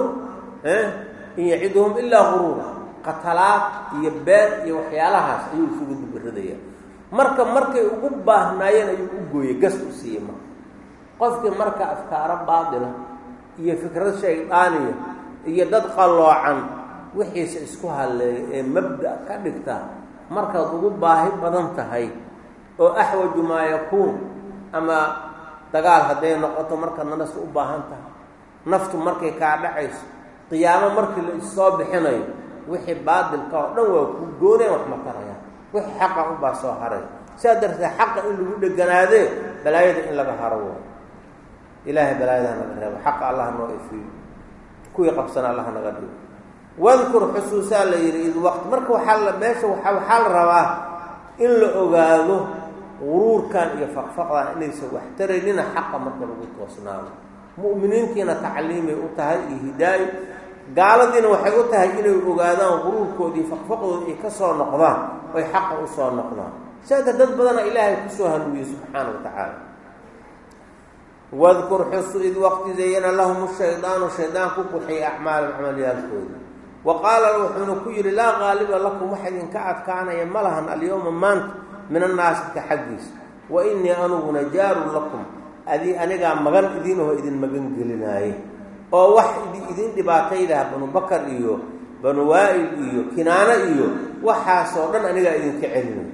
إن يعدهم إلا غرورا قتلات يبات يوحيالها يوسف بالردية مركب مركب يقبه ناين يقبه يقصد السيما قفك مركب أفكار باطلة هي فكرة شيطانية هي تدخل الله عن وحيس اسكوها المبدأ كبكتا مركب يقبه بدنتهي oo ahwaju ma yakun ama dagaal haday noqoto marka nanas u baahan tahay naftu markay ka dhacayso qiyaamo markii la soo bixinayo wixii baadilka oo dhan waa ku gooreen wax ma taraya wixii xaq u baa soo haray sadarta xaq in lagu dhaganaade balaayada in laga haro ilaahay balaayada naga reebo xaq allah noo ifiyo ku yaqabsana allah naga dhigo wadkur xusuusa la yiri waqt marka waxa la meesha waxa waxa la rabaa in la ogaado غروركان iyo faqfaqdan inay soo waxtareeyna xaq marka lagu toosnaado muuminiintiina tacliimay u tahay hidaay gaaladina waxay u tahay inay ogaadaan غرورkoodii faqfaqdoodii ka soo noqdaan oo xaq u soo noqdaan sida dad badan ilaahay ku soo hanuuniyo subhanahu wa ta'ala wadhkur husu id waqti zayyana lahum ash-shaytanu shaytanku quxi a'mal amaliyatkood وقال وحنا كير لا غالب لكم واحد كعد كان يملها اليوم مانت من الناس كحديث واني انا نجار لكم ادي انا مغن ادين هو ادين مغن جلناي او واحد ادين دباتيدا بنو بكر iyo بنو وائل iyo كنانه iyo waxa soo dhan aniga idin ka celin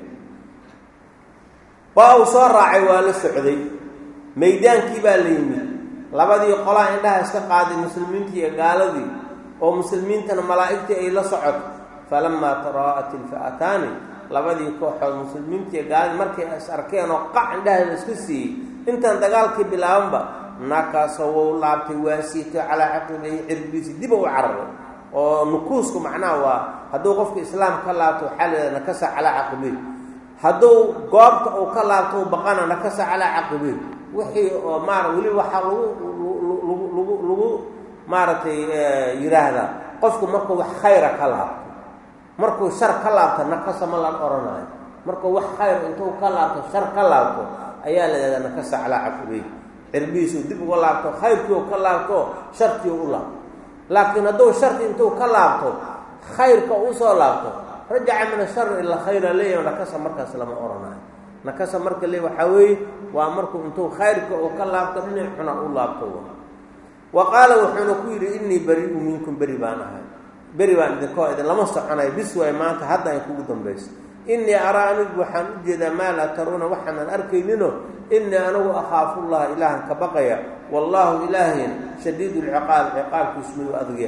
baa soo raacay waa la socday meeydaankii baa la yimid labadii qolaa indhaha iska qaaday muslimiintii iyo gaaladii oo muslimiintana malaa'igtii ay la socod falamma taraat alfa'atani labadii kooxood muslimiintii gaalada markay is arkeen oo qac indhaha isku sii intaan dagaalkii bilaabanba nakaasoo laabtay waasiito ala aqbi irbisi dib u cararo oo nukuusku macnaa waa haduu qofka islaam ka laabto xalada nakasa ala aqbi haduu goobta oo ka laabto baqana nakasa ala aqbi wixii oo maar wali waxa lagu lagu lagu maaratay yiraahda qofku markuu wax khayr ka laabto markuu shar ka laabto nakasa ma la oranayo markuu wax khayr intuu ka laabto shar ka laabto ayaa la yiraahdaa nakasa ala aqbi irbiisu dib uga laabto khayrkii ka laabto shartii u laabto laakiin haduu shartii intuu ka laabto khayrka u soo laabto rajaca min shar ila khayra leeyo nakasa markaas lama oranayo nakasa marka leeyo waxa weey waa markuu intuu khayrka oo ka laabto dhinac xuna u laabto وقال وحنا كير إني بريء منكم بريء بانها بريء بان ذكاء إذا لما استعنى بسوى ما أنت حتى يكون دم بس إني أرى أن وحن جد ما لا ترون وحنا أركي منه إني أنا أخاف الله إلها كبقية والله إله شديد العقاب عقاب اسمه أذقيه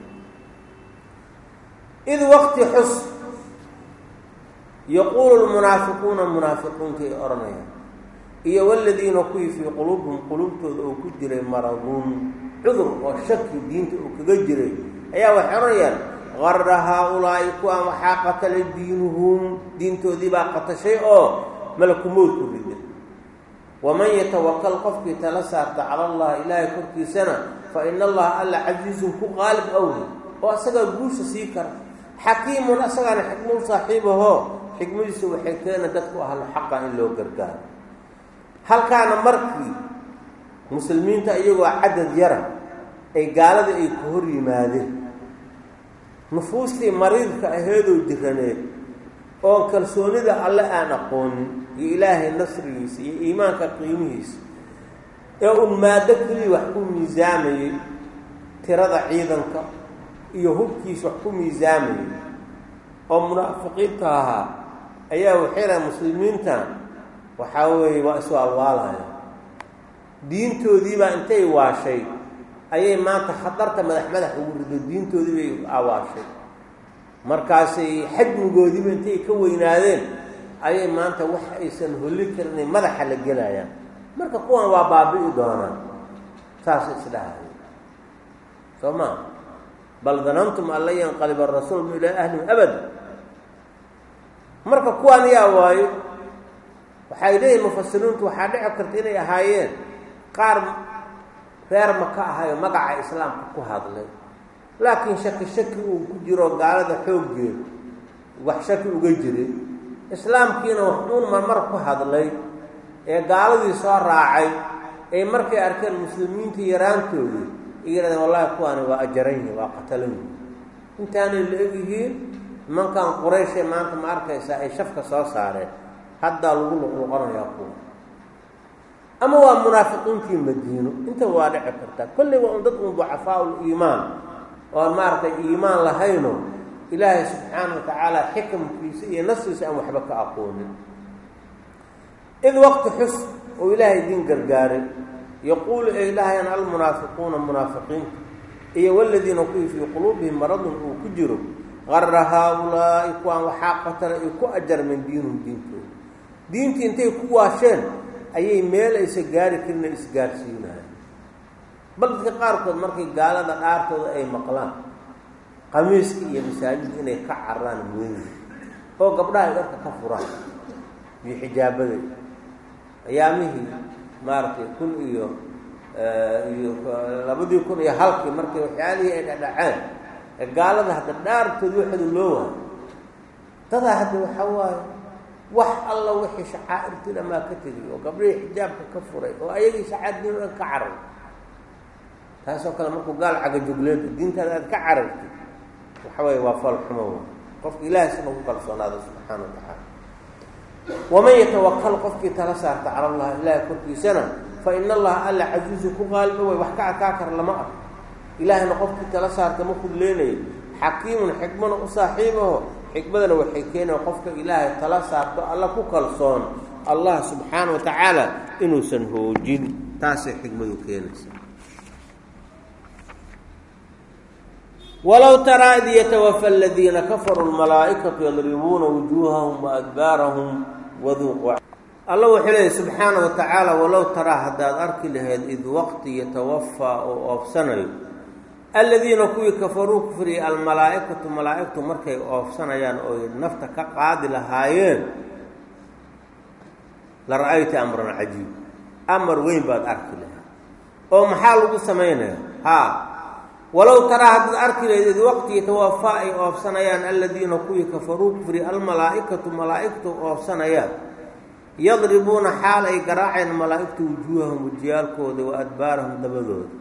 إذ وقت حس يقول المنافقون المنافقون كي أرنيا إيه والذين كي في قلوبهم قلوبهم أو كجر مرضون عذر والشك دينته أو كجر أيها وحريا غر هؤلاء كوا محاقة لدينهم دينته ذي باقة شيء ملك موت كبير ومن يتوكل قفك تلسى على الله إله كركي سنة فإن الله ألا عزيز غالب أولي وأسقى الجوش سيكر حكيم أسقى حكم صاحبه حكم يسوي حكينا تدكوا أهل حقا إلا وقرقان هل كان مركي مسلمين تأيجوا عدد يرى أي قالوا أي كهري ماذا نفوس لي مريض كأهدوا الدخانات oo kalsoonida alle aan aqoonin iyo ilaahay nasrigiisa iyo iimaanka qiimihiisa ee un maado keliya wax ku miisaamayey tirada ciidanka iyo hubkiisa wax ku miisaamayey oo munaafiqiinta ahaa ayaa waxay lahay muslimiinta waxaa weeye waa isu alwaalaya diintoodiibaa intay waashay ayay maanta khatarta madax madax ugu rido diintoodii bay awaashay markaasay xajmigoodiiba intay ka weynaadeen ayay maanta wax aysan holli karinay madaxa la gelayaan marka kuwan waa baabi'i doonaan saasay isdhahay soo maa bal danantum an lan yanqaliba arasuulu ilaa ahlihim abada marka kuwaan yaa waayo waxay leeyihin mufasiriintu waxaa dhici karta inay ahaayeen qaar reer maka ahayo magaca islaamka ku hadlay laakiin shaki shaki uu ku jiro gaalada xooggeeda wax shaki uga jiray islaamkiina wax uun marmar ku hadlay ee gaaladii soo raacay ee markay arkeen muslimiinta yaraantoodii ay yidhahdeen wallahi kuwaani waa ajaran yihiin waa qatalan yihiin intaanay la egyihiin nimankan qurayshay maanta ma arkaysaa ay shafka soo saareen haddaa lagu luqluqanayaa kuwa ama waa munaafiqiintii madiino inta waa dhici kartaa kolley waa un dad un ducafaa uliimaan oon maaragtay iimaan lahayno ilaahay subxaana wa tacaala xikamkiisa iyo nasiisa aan waxba ka aqoonin id waqti xus oo ilaahay diin gargaaray yaquulu ay dhahayaan almunaafiquuna munaafiqiinta iyo waladiina kuwii fii quluubihim maradun uu ku jiro qarra haa-ulaa'i kuwaan waxaa qatala ay ku ajarmeen diinuhum diintooda diintii intay ku waasheen ayay meel aysa gaari karin ay isgaarsiinayaan bal dadka qaarkood markay gaalada dhaartooda ay maqlaan qamiiska iyo masaajidka inay ka carraan weyn oo gabdhaha ay dharka ka furaan iyo xijaabada ayaamihii maaragtay kun iyo iyo labadii kun iyo halkii markay waxyaalihii ay dhadhaceen ee gaalada hadda dhaartooda waxooda loo waayo dadaa hadda waxaa waaye wax alla wixii shacaa'irtii dhamaa ka tegay oo gabdhihii xijaabka ka furay oo ayagii shacaa'irtii dhan ka carray taasoo kale markuu gaal cagajugleed diintaada aad ka carartid waxa weeye waa fal xumo qofka ilaahay sina ku kalsoonaada subxaana wa tacaala waman yatawakal qofkii tala saarta cala allahi ilaahay korkiisana fa ina allaha alla casiizu ku qaaliba way wax ka arkaa kara lama arko ilaahayna qofkii tala saarta ma kudleenayo xakiimun xikmana u saaxiibaho xikmadana waxay keenaya qofka ilaahay tala saarto alla ku kalsoon allah subxaana wa tacaala inuusan hoojin taasay xikmadu keenaysa walow taraa id yatawafa aladiina kafaruu lmalaa'ikatu yadribuuna wujuuhahum waadbaarahum waduuqu alla wuxuu leeyahy subxaana wa tacaala walow taraa haddaad arki lahayd id waqti yatawafaa oo oofsanayo aladiina kuwii kafaruu kufriyay almalaa'ikatu malaa'igtu markay oofsanayaan ooy nafta ka qaadi lahaayeen la ra'ayta amran cajiib amar weyn baad arki lahayd oo maxaa lagu samaynaya haa walow taraa haddaad arki lahayd id waqti yatawafaa ay oofsanayaan aladiina kuwii kafaruu kufriyay almalaa'ikatu malaa'igtu oofsanayaan yadribuuna xaal ay garaaceen malaa'igtu wujuuhahum wajiyaalkooda wa adbaarahum dabadooda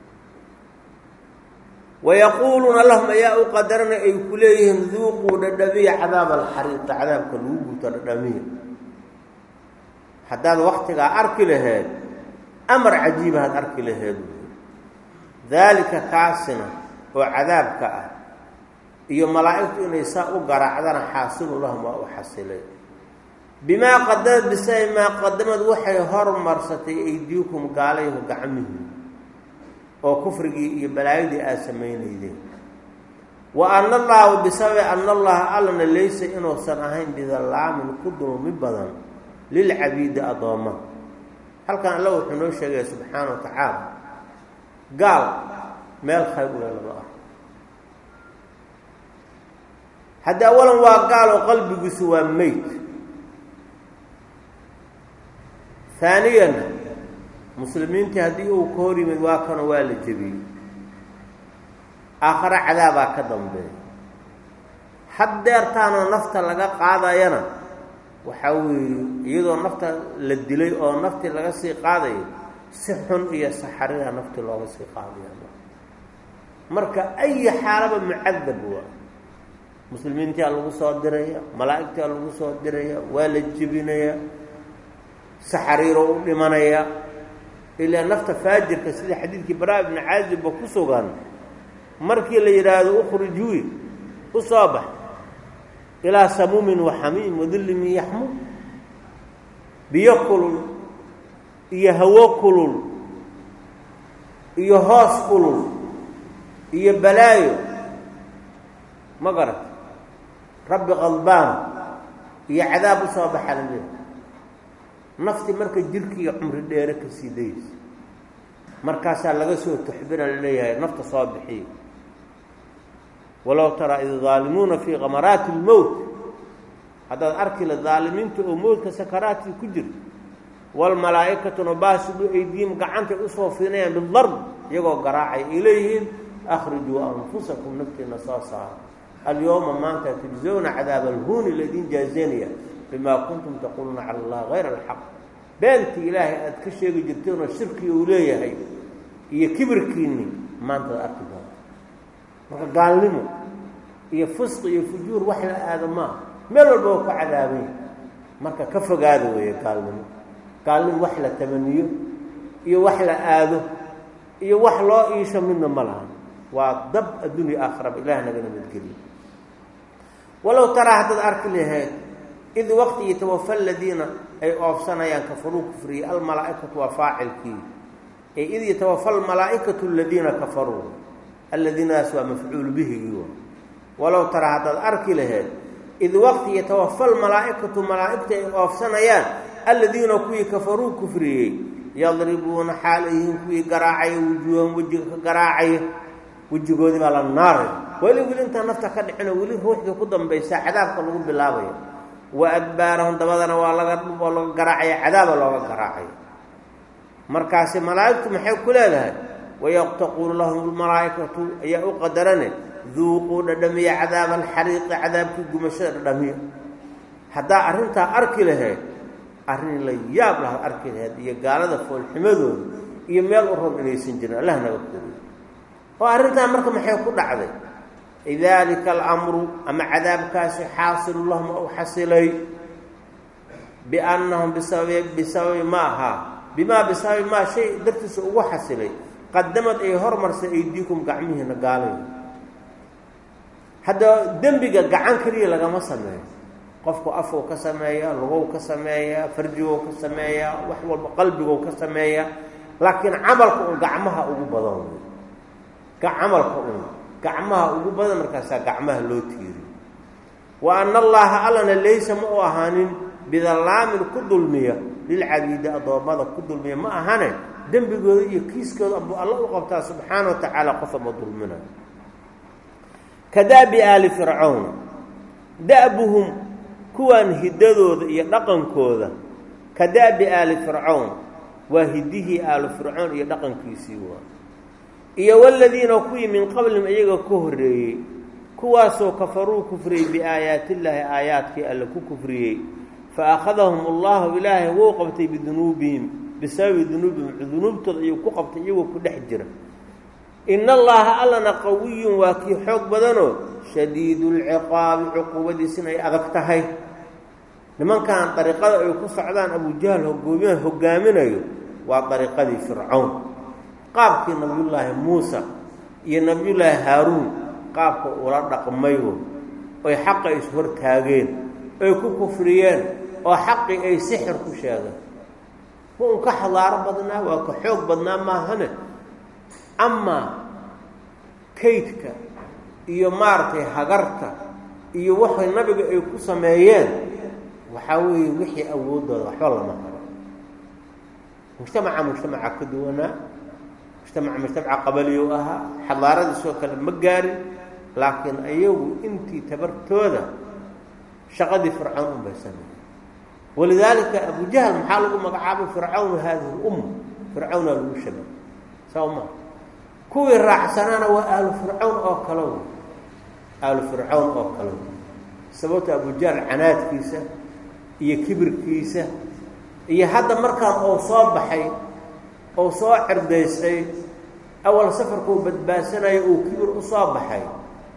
wayaquuluuna lahum ayaa u qadarana ay ku leeyihiin duuquu dhadhamiya cadaab alxariiqa cadaabka lagu guto dhadhamiya haddaad waktigaa arki laheed amar cajiibahaad arki laheed daalika kaasina oo cadaabka ah iyo malaa'igtu inay saa u garaacdana xaasilu lahum waa u xasilay bimaa qadamad bisabi maa qadamad waxay hormarsatay aydiikum gaalayhu gacmihi oo kufrigii iyo balaayadii aad samaynaydeen wa ana allaha bisababi ana allaha allana laysa inuusan ahayn bidallaamin ku dulmi badan lilcabiidi addoommada halkan alla wuxuu noo sheegaya subxaana wa tacaala gaal meel khayr ule lama ah hadda awalan waa gaal oo qalbigiisu waa meyd haaniyana muslimiintii haddii uu ka hor yimid waa kana waa la jebiyey aakhare cadaabaa ka dambeeya haddeertaanoo nafta laga qaadayana waxaa weeye iyadoo nafta la dilay oo naftii laga sii qaadayo si xun iyo saxarida naftii looga sii qaadaya marka ay xaalaba mucadab waa muslimiintii lagu soo diraya malaa'igtii lagu soo diraya waa la jibinaya saxariiro u dhimanaya ilaa nafta faajirka sida xadiidkii baraa ibn caazib ku sugan markii la yiraahdo ukhrijuu usabah ilaa samumin wa hamim wa dhillim yahmum biyakul iyo hawo kulul iyo hoos kulul iyo balaayo magarat rabbi qadbaan iyo cadaab soo baxay nafti marka jirkii umri dheer ka siideys markaas laga soo tuxbina leeyahay nafta soo bixiyo walaw tara id zalimuna fi ghamaraat al-maut hada arki la zalimintu oo mawtka sakaraati ku jir wal malaa'ikatu nabasidu aydihim gacanta u soo fiinayaan bil darb iyagoo garaacay ilayhim akhriju anfusakum naftina sasa اليوم ما أنت تجزون عذاب الهون الذين جازينيا بما كنتم تقولون على الله غير الحق بنت إلهي أتكشي جدتون الشرك يوليه هي هي كبر كيني ما أنت أكتبها قال لهم هي فسق هي فجور وحلا هذا ما ملو البوك عذابين مركا كفر قالوا هي قال لهم قال لهم وحلا تمنيه هي وحلا هذا هي وحلا إيش منه ملها وضب الدنيا آخرة بإلهنا قلنا بتقلي ولو ترى هذا الأرك لهذا إذ وقت يتوفى الذين أي أوفسنا ينكفروا كفري الملائكة وفاعل كي أي إذ يتوفى الملائكة الذين كفروا الذين أسوأ مفعول به يوم. ولو ترى هذا الأرك لهذا إذ وقت يتوفى الملائكة ملائكة أوفسنا ين الذين كوي كفروا كفري يضربون حالهم كوي قراعي وجوههم وجه قراعي وجهودي على النار ولي ولي انت نفتك دحنا ولي روحك ku dambaysa cadaabka lagu bilaabayo wa adbaarahum dabadana waa laga laga garaacay cadaab looga garaacay markaas malaa'iktu maxay ku leedahay wayaqtaqulu lahum almalaa'ikatu ya uqadarana dhuuqu dhamiya cadaab alhariiq cadaabki gumashada dhamiya hada arinta arki lahayd arin la yaab laha arki lahayd iyo gaalada foolximadooda iyo meel u roon inaysan jirin Allah naga koriyo وأردنا مركم حيكون دعوة ذلك الأمر أما عذاب كاس حاصل لهم أو حصلي بأنهم بسبب بسبب ماها بما بسبب ما شيء درتس أو حصلي قدمت أي هرمر سيديكم قعمه نقالين هذا دنبقى قعان كريه لغا مصمي قفكو أفو كسمايا لغو كسمايا فرجو كسمايا وحول قلبه كسمايا لكن عملكم قعمها أو بضان كعملك أم كعمها أبو بدر مركزها كعمها لو تيري وأن الله ألنا ليس مؤهان بظلام كل المية للعبيد أضوامات كل المية ما أهان دم بيقول يكيس كذا أبو الله وقفتها سبحانه وتعالى قصم ظلمنا كداب آل فرعون دابهم كوان هددوا يدقن كوذا كداب آل فرعون وهديه آل فرعون يدقن كيسيوا iyo walladina kuwi min qablihim ayaga ku horeeyay kuwaasoo kafaruu kufriyay biaayaatillahi aayaadkii alla ku kufriyay fa akhadahum allahu ilaahi wuu qabtay bidunuubihim bisababi dunuubihim dunuubtooda ayuu ku qabtay iyagoo ku dhex jira inna allaha allana qawiyyun waa kii xoog badanoo shadiidul ciqaabi cuquubadiisina ay adag tahay nimankan dariiqada ay ku socdaan abu jahl hogoomiyaha hogaaminayo waa dariiqadii fircawn qaabkii nabiyullaahi muusa iyo nabiyullaahi haaruun qaabka ula dhaqmayo ay xaq is hor taageen ay ku kufriyeen oo xaqi ay sixir ku sheegeen oo ka xalaar badnaa waa ka xoog badnaa ma hane amma kaydka iyo maartay hagarta iyo waxay nabiga ay ku sameeyeen waxa weeye wixii awoodooda waxba lama haro mujtamaca mujtamaca ka duwanaa مجتمع مجتمع قبلي وها حضارة سوق المجاري لكن أيوه أنت تبرتوذا شغل فرعون بسنة ولذلك أبو جهل محاله مقعب فرعون هذه الأم فرعون المشبه سوى ما كوي راح سنانا وآل فرعون أوكلون آل فرعون أوكلون سبوت أبو جهل عناد كيسة هي كبر كيسة هي هذا مركز أو صاب حي أو صاعر ديسي أول سفر كو بدباسنا أو كبر أصاب حي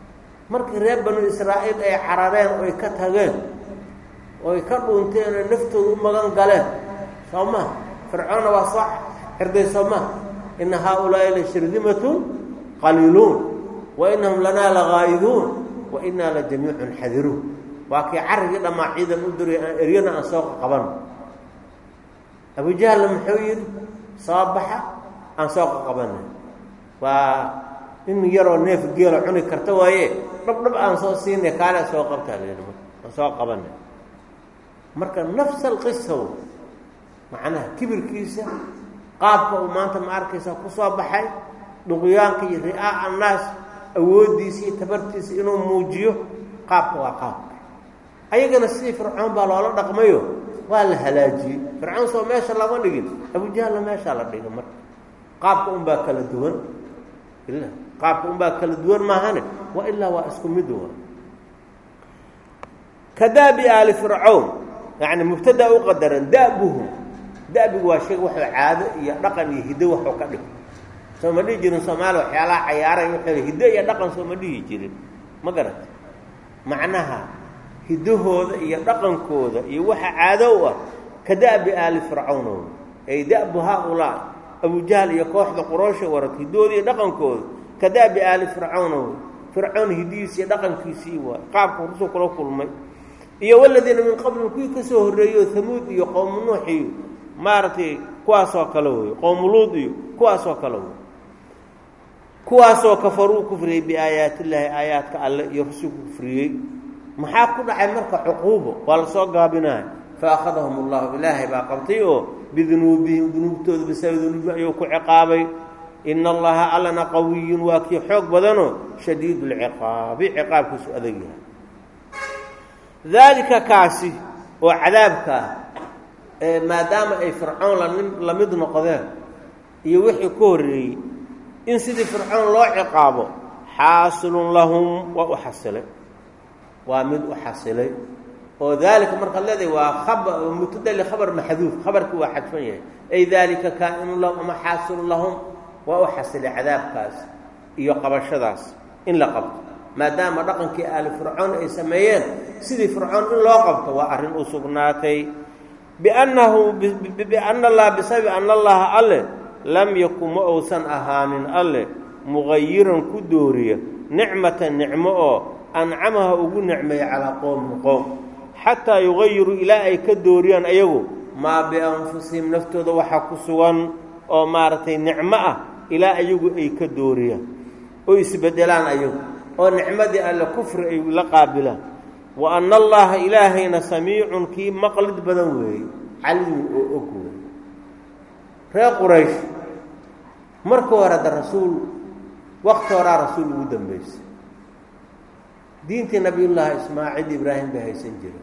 markii reer banu israa'iil ay carareen oo ay ka tageen oo ay ka dhuunteen oo naftooda u magan galeen soo ma fircoonna waa soo xirday soo ma ina haaulaa'i la shirdimatun qaliiluun wa inahum lanaa lagaa'iduun wa inaa la jamiicun xadiruun waa kii carrigii dhammaa ciidan u diray aan eryana aan soo qaban abujahl muxuu yidhi soo baxa aan soo qabanay waa in yaroo neef geelo cuni karta waaye dhabdhab aan soo siinay kaale soo qabtaa leeyahay aan soo qabanay marka nafs alqissa macnaha kibirkiisa qaabka uu maanta ma arkaysa ku soo baxay dhuqyaanka iyo ri'aa annaas awoodiisa iyo tabartiisa inuu muujiyo qaabka waa qaabka ayagana sidii fircoon baa loola dhaqmayo waa la halaajiyey fircoon soo meesha lama dhigin abujahlna meeshaa la dhigay marka qaabka un baa kala duwan ila qaabka un baa kala duwan maahane wa ilaa waa isku mid waa kadaabi aali fircoon yani mubtada u qadaran da'buhum da'bigu waa shay waxa caado iyo dhaqan iyo hiddo wax ka dhig soo ma dhihi jirin Soomaali waxyaalaha ciyaaray waxa hiddo iyo dhaqan soo ma dhihi jirin ma garat macnaha hiddahooda iyo dhaqankooda iyo waxa caado u ah kadaabi aali fircoon ay da'bu haula abu jahl iyo kooxda quraysh warad hiddooda iyo dhaqankooda kadaabi aali fircoon fircoon hidiisi iyo dhaqankiisii waa qaabku rusul kula kulmay iyo waladiina min qabl kuwii ka soo horeeyo thamuud iyo qowm nuux iyo maartay kuwaas oo kale way qowm luud iyo kuwaas oo kale way kuwaas oo kafaru kufriyay bi aayaati illaahi aayaadka alle iyo rusulku kufriyay maxaa ku dhacay marka xuquubo wala soo gaabinaa fa akhadahum allah ilaahi ba qabtay oo bidunubihim dunubtooda bisawdun ayuu ku ciqaabay inna allaha alana qawiyyun wa ki xoog badano shadiidul ciqaab ciqaabkiisu adag yahay dalika kaasi oo cadaabka ee maadaama ay fircoon la mid noqdeen iyo wixii ku horeeyay in sidii fircoon loo ciqaabo xaasilun lahum wa uhasilay waa mid u xasilay oo dalika marka leeday waa khabar mutadalli khabar mahdhuf khabarku waa xadfan yahay ay dalika kaa'in lahum ma xaasil lahum wa uhasilay cadaabkaas iyo qabashadaas in la qabto maadaama dhaqankii aali fircoon ay sameeyeen sidii fircoon in loo qabto waa arrin u sugnaatay bi'annahu bi'anna allah bisabi anna allah alle lam yakum awsan ahaanin alle mughayiran ku dooriya nicmatan nicmo oo ancamaha ugu nicmeey calaa qowmin qowm xataa yugayiru ilaa ay ka dooriyaan ayagu maa bianfusihim naftooda waxa ku sugan oo maaragtay nicmo ah ilaa ayagu ay ka dooriyaan oo isbedelaan ayagu oo nicmadii alle kufri ay la qaabilaan wa anna allaha ilaahayna samiicun kii maqlid badan weeye caliim oo og weeye reer quraysh marka hore da rasuul waqti horaa rasuul ugu dambaysay diintii nabiyullaahi ismaaciil ibraahim bay haysan jireen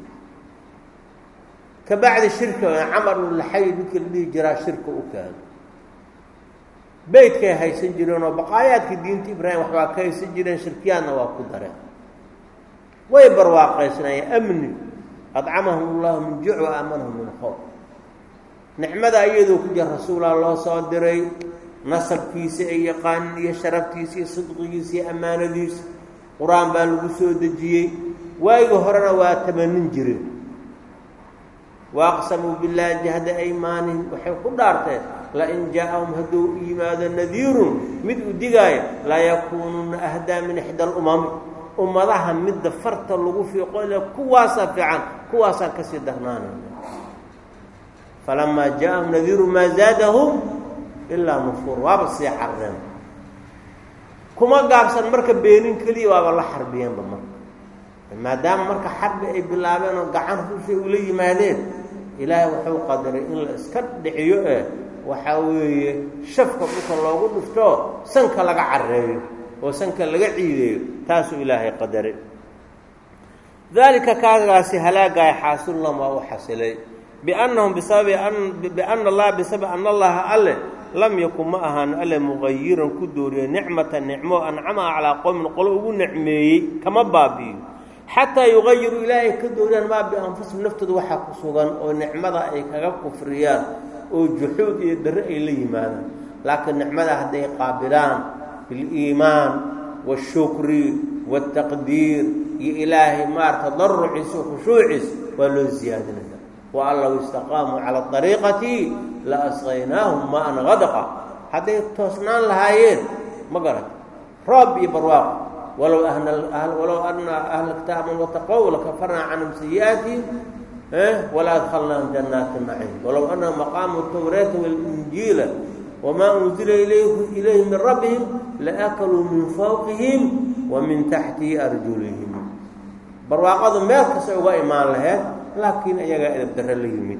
ka bacdi shirka camar laxay ninkii la dhihi jiraa shirka u keenay beydkay haysan jireen oo baqaayaadkii diinta ibraahim waxbaa ka haysan jireen shirkiyaadna waa ku dareen way barwaaqaysnaayeen amni adcamahum allahu min juuc wa aamanahum min khawf nicmada iyadoo ku jira rasuulaa loo soo diray nasabkiisa ay yaqaanin iyo sharaftiisa iyo sidqigiisa iyo ammaanadiisa qur-aan baa lagu soo dejiyey waayga horena waa tamanin jireen waaqsamuu billaahi jahda aymaanihim waxay ku dhaarteen lain jaa-ahum hadduu u yimaado nadiirun mid u digaayo layakuununa ahdaa min ixda alumami ummadaha midda farta lagu fiiqo ile kuwaasaa fiican kuwaasaa kasii darnaanaya falamaa jaa-ahum nadiirun maa zaadahum ilaa nufuur waaba sii xarreen kuma gaabsan marka beenin keliya waaba la xarbiyeenba marka maadaama marka xarbi ay bilaabeen oo gacan rushay ula yimaadeen ilaahay wuxuu qadaray in la iska dhiciyo ee waxaa weeye shafka dhulka loogu dhufto sanka laga carreeyo oo sanka laga ciideeyo taasuu ilaahay qadaray dalika kaagaasi halaagaay xaasil lahum waa u xasilay biannahum bisababi an bianna allah bisababi anna allaha alle lam yakun ma ahaan alle mugayiran ku dooriye nicmatan nicmo ancamaha calaa qowmin qolo ugu nicmeeyey kama baabi'iyo xataa yugayiru ilaahay ka dooriyaan maa bianfusihim naftooda waxaa ku sugan oo nicmada ay kaga kufriyaan oo juxuud iyo darre ay la yimaadaan laakiin nicmada hadday qaabilaan biliimaan washukri والتقدير إلهي مار تضرعس وخشوعس ولو زيادة وأن لو استقاموا على الطريقة لأسقيناهم ماء غدقا حتى يتصنان لهايين ما قرأت ربي برواق ولو أهل الأهل ولو أن أهل الكتاب وتقوا لكفرنا عنهم سيئاتهم إيه ولا أدخلناهم جنات النعيم ولو أنهم مقاموا التوراة والإنجيل وما أنزل إليه إليهم من ربهم لأكلوا من فوقهم ومن تحت أرجلهم برواقضهم ما يكسوا إيمان لها لكن أيها إبدر اللي يمد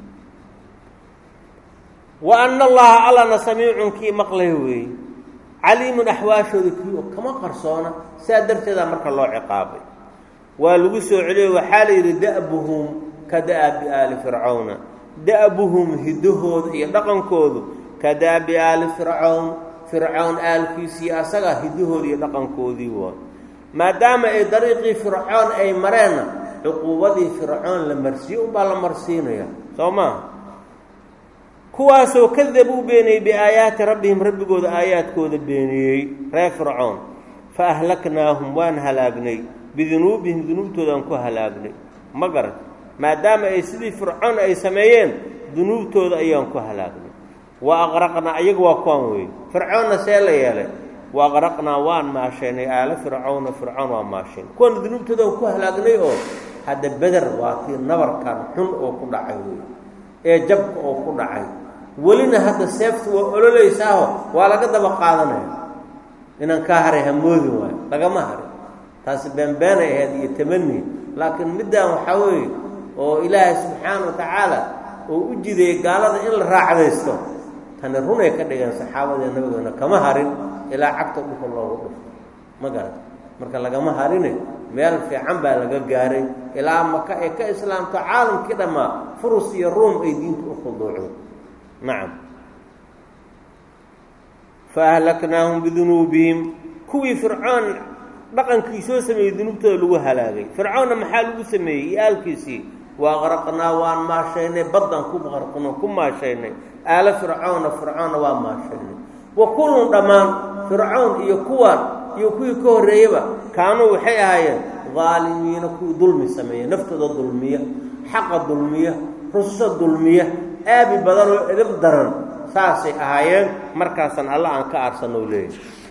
وأن الله على سميع كي مقلهوي عليم أحواشه ذكي وكما قرصونا سادرت إذا مرك الله عقابي والوسع عليه وحال دأبهم كدأب آل فرعون دأبهم هدهود يدقن كودو كدأب آل فرعون فرعون آل في سياسة هدهود يدقن كودي ما دام أي طريق فرعون أي مرينا عقوبة فرعون لمرسي وبالا مرسينا يا سوما كواسو كذبوا بيني بآيات ربهم رب قود آيات كود بيني رأي فرعون فأهلكناهم وان هلاقني بذنوبهم ذنوب تودانكو هلاقني ما قرأت ما دام أي سيدي فرعون أي سميين ذنوب تود أيانكو هلاقني وأغرقنا أيقوا كونوي فرعون سيلا يالي وأغرقنا وان ماشيني آل فرعون فرعون وان ماشين كون ذنوب تودانكو هلاقني أو هذا بدر واتي النبر كان حن أو كدعي إيه جبك أو كدعي ولنا هذا السيف وقالوا لي ساهو ولا قد بقاضنا إن كهره همودي واي لقى مهر تاس بين بين هذه التمني لكن مدة محاوي وإله سبحانه وتعالى ووجد قال هذا إلا راح ذيسته تنرونه كده عن صحابة النبي كمهر إلى عقد الله وقف ما قال مركا لقى مهرينه ميل في عنبه لقى قاري إلى مكة كإسلام تعالم كده ما فرس الروم أي دين تأخذوه نعم فأهلكناهم بذنوبهم كوي فرعون بقى كيسو سمي ذنوب تلو هلاغي فرعون محل سمي يال كيسي واغرقنا وان ما شيني بدن كوب غرقنا كم ما شيني آل فرعون فرعون وان ما شيني وكل ضمان فرعون يكوان يكوي كوريبا كانوا وحي هاي ظالمين كو ظلم سميه نفط الظلميه حق الظلميه رصص الظلميه ابي بدر ادب درن ساسي اهايين markaasan Allah aan ka arsano leey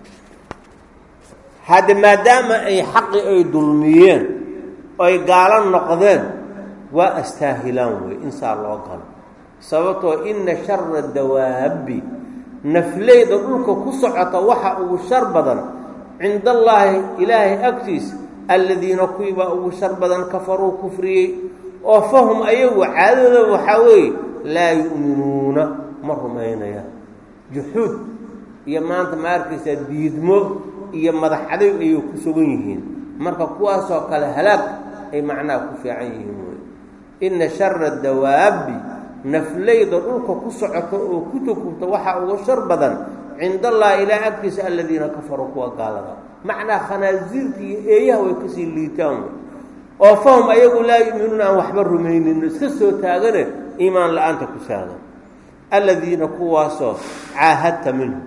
hada maadaama ay xaq ay dulmiyeen ay gaalan noqdeen waa astaahilaan way insaan loo galo sababtoo inna sharra dawaabi nafleeda dhulka ku socota waxa ugu shar badan inda Allah ilaahi agtiis alladina kuiba ugu shar badan kafaru kufriyay oo fahum ayagu caadada waxa weey لا يؤمنون مرمينا جحود يا ما أنت ما أركز ديدمو يا مدحدي أيو كسبينهن مركب قواس وقال هلاك أي معناه كفي عينهم إن شر الدواب نفلي ضروك كسعة وكتب توحى وشر بدن عند الله إلى أكس الذين كفروا وقالوا معنى خنازير إياه ويكسي اللي تام وفهم أيقول لا يؤمنون أن وحبر من السسو تاغنه إيمان لأنت كسانا الذين كواسوا عاهدت منه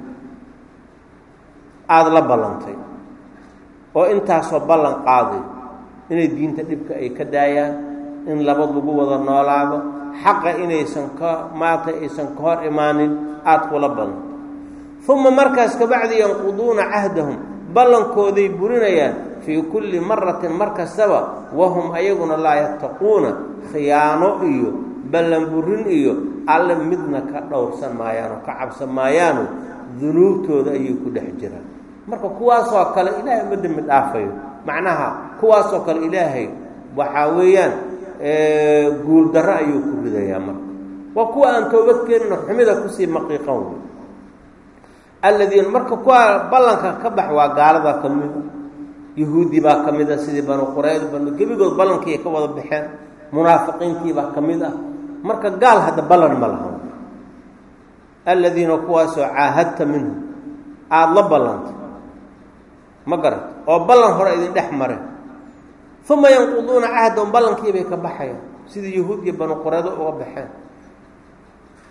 هذا لبلنتي وإنت صبلن قاضي إن الدين تدبك أي كدايا إن لبض قوة النولاب حق إن يسنك مات يسنكار إيمان آتوا لبلن ثم مركز كبعد ينقضون عهدهم بلن كوذي برنيا في كل مرة مركز سوا وهم أيضا لا يتقون خيانة إيو بلن برن إيو على مدنا كدورسان مايانو كعبسان مايانو ذنوبتو ذا إيو كده حجرا مركا كواسوا كلا إلهي مدن متعافيو معناها كواسوا كلا إلهي وحاويان اه قول دراء إيو كده يا مركا وكوا أن توبتكين حميدة كسي مقيقون الذين مركا كوا بلنكا كبح وقال ذا كميد يهودي با كميدة سيدي بانو قرائد بانو قبل بلنكي كوا ضبحان منافقين كي با كميدة مركا قال هذا بلن ملهم الذين كواسوا عاهدت منه عاد لبلنت ما قرأت أو بلن هرا إذن دحمره ثم ينقضون عهدهم بلن كي بيك بحيا سيدي يهودي بانو قرائد وبحان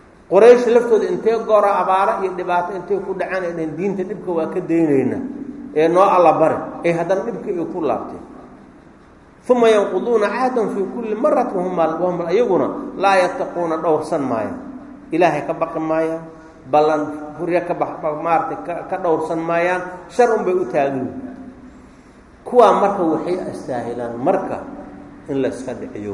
قريش لفتود انتي قرأ عبارة يدبات انتي كدعان إن دين تدبك وكدينينا ee noo alla bari ee haddana dhibka ay ku laabteen uma yanquduuna cahdan fii kulli maratin wahum ayaguna laa yattaquuna dhowrsan maayaan ilaahay ka baqi maayaan ballan hurya ka maartay ka dhowrsan maayaan shar un bay u taagan kuwaa marka waxay astaahilaan marka in la iska dhiciyo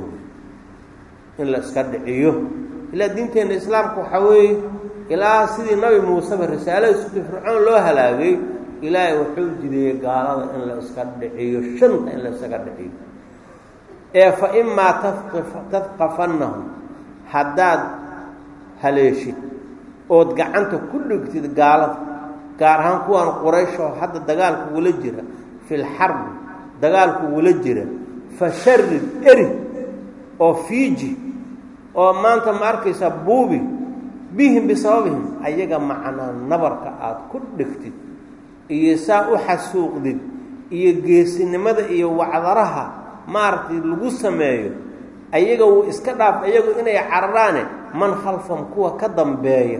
in la iska dhiciyo ilaa diinteena islaamka waxaa weeye ilaa sidii nabi muuseba risaaladiisu fircoon loo halaagay ilaahay wuxuu jideeyey gaalada in la iska dhiciyo shanta in la iskaga dhiciyo ee fa imaa tadqafannahum haddaad haleeshid ood gacanta ku dhigtid gaalada gaar ahaan kuwaan quraysh oo hadda dagaalka ugula jira fi lxarbi dagaalka ugula jira fa sharid eri oo fiiji oo maanta ma arkaysaa buubi bihim bisababihim ayaga macnaa nabarka aad ku dhigtid iyo saa u xasuuqdid iyo geesinimada iyo wacdaraha maaragtay lagu sameeyo ayaga wuu iska dhaaf ayagu inay cararaane man khalfam kuwa ka dambeeya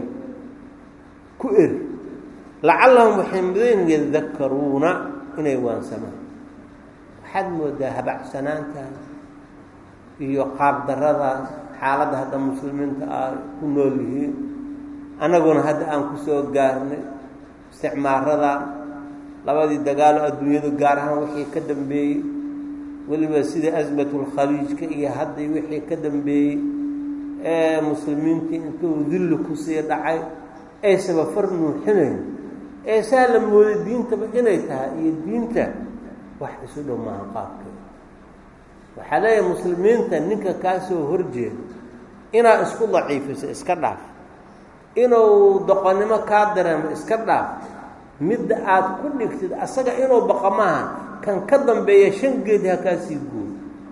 ku eri lacallahum waxay mudan yadakaruuna inay waansamaan waxaad moodaa habacsanaantaas iyo qaabdarradaas xaaladda hadda muslimiinta ay ku nool yihiin annaguna hadda aan ku soo gaarnay isticmaarada labadii dagaalo adduunyadu gaar ahaan wixii ka dambeeyey weliba sida asbatulkhaliijka iyo hadda wixii ka dambeeyey ee muslimiintii intuu dilli kusii dhacay aysaba far nuuxinayn ee saa la mooday diintaba inay tahay iyo diinta wax isu dhow maaha qaabkeeda waxaa leeyahay muslimiinta ninka kaa soo horjeeda inaad isku daciifiso iska dhaaf inuu doqonnimo kaa dareemo iska dhaaf midda aad ku dhigtid asaga inuu baqa maaha kan ka dambeeya shan geed ha kaa sii guuy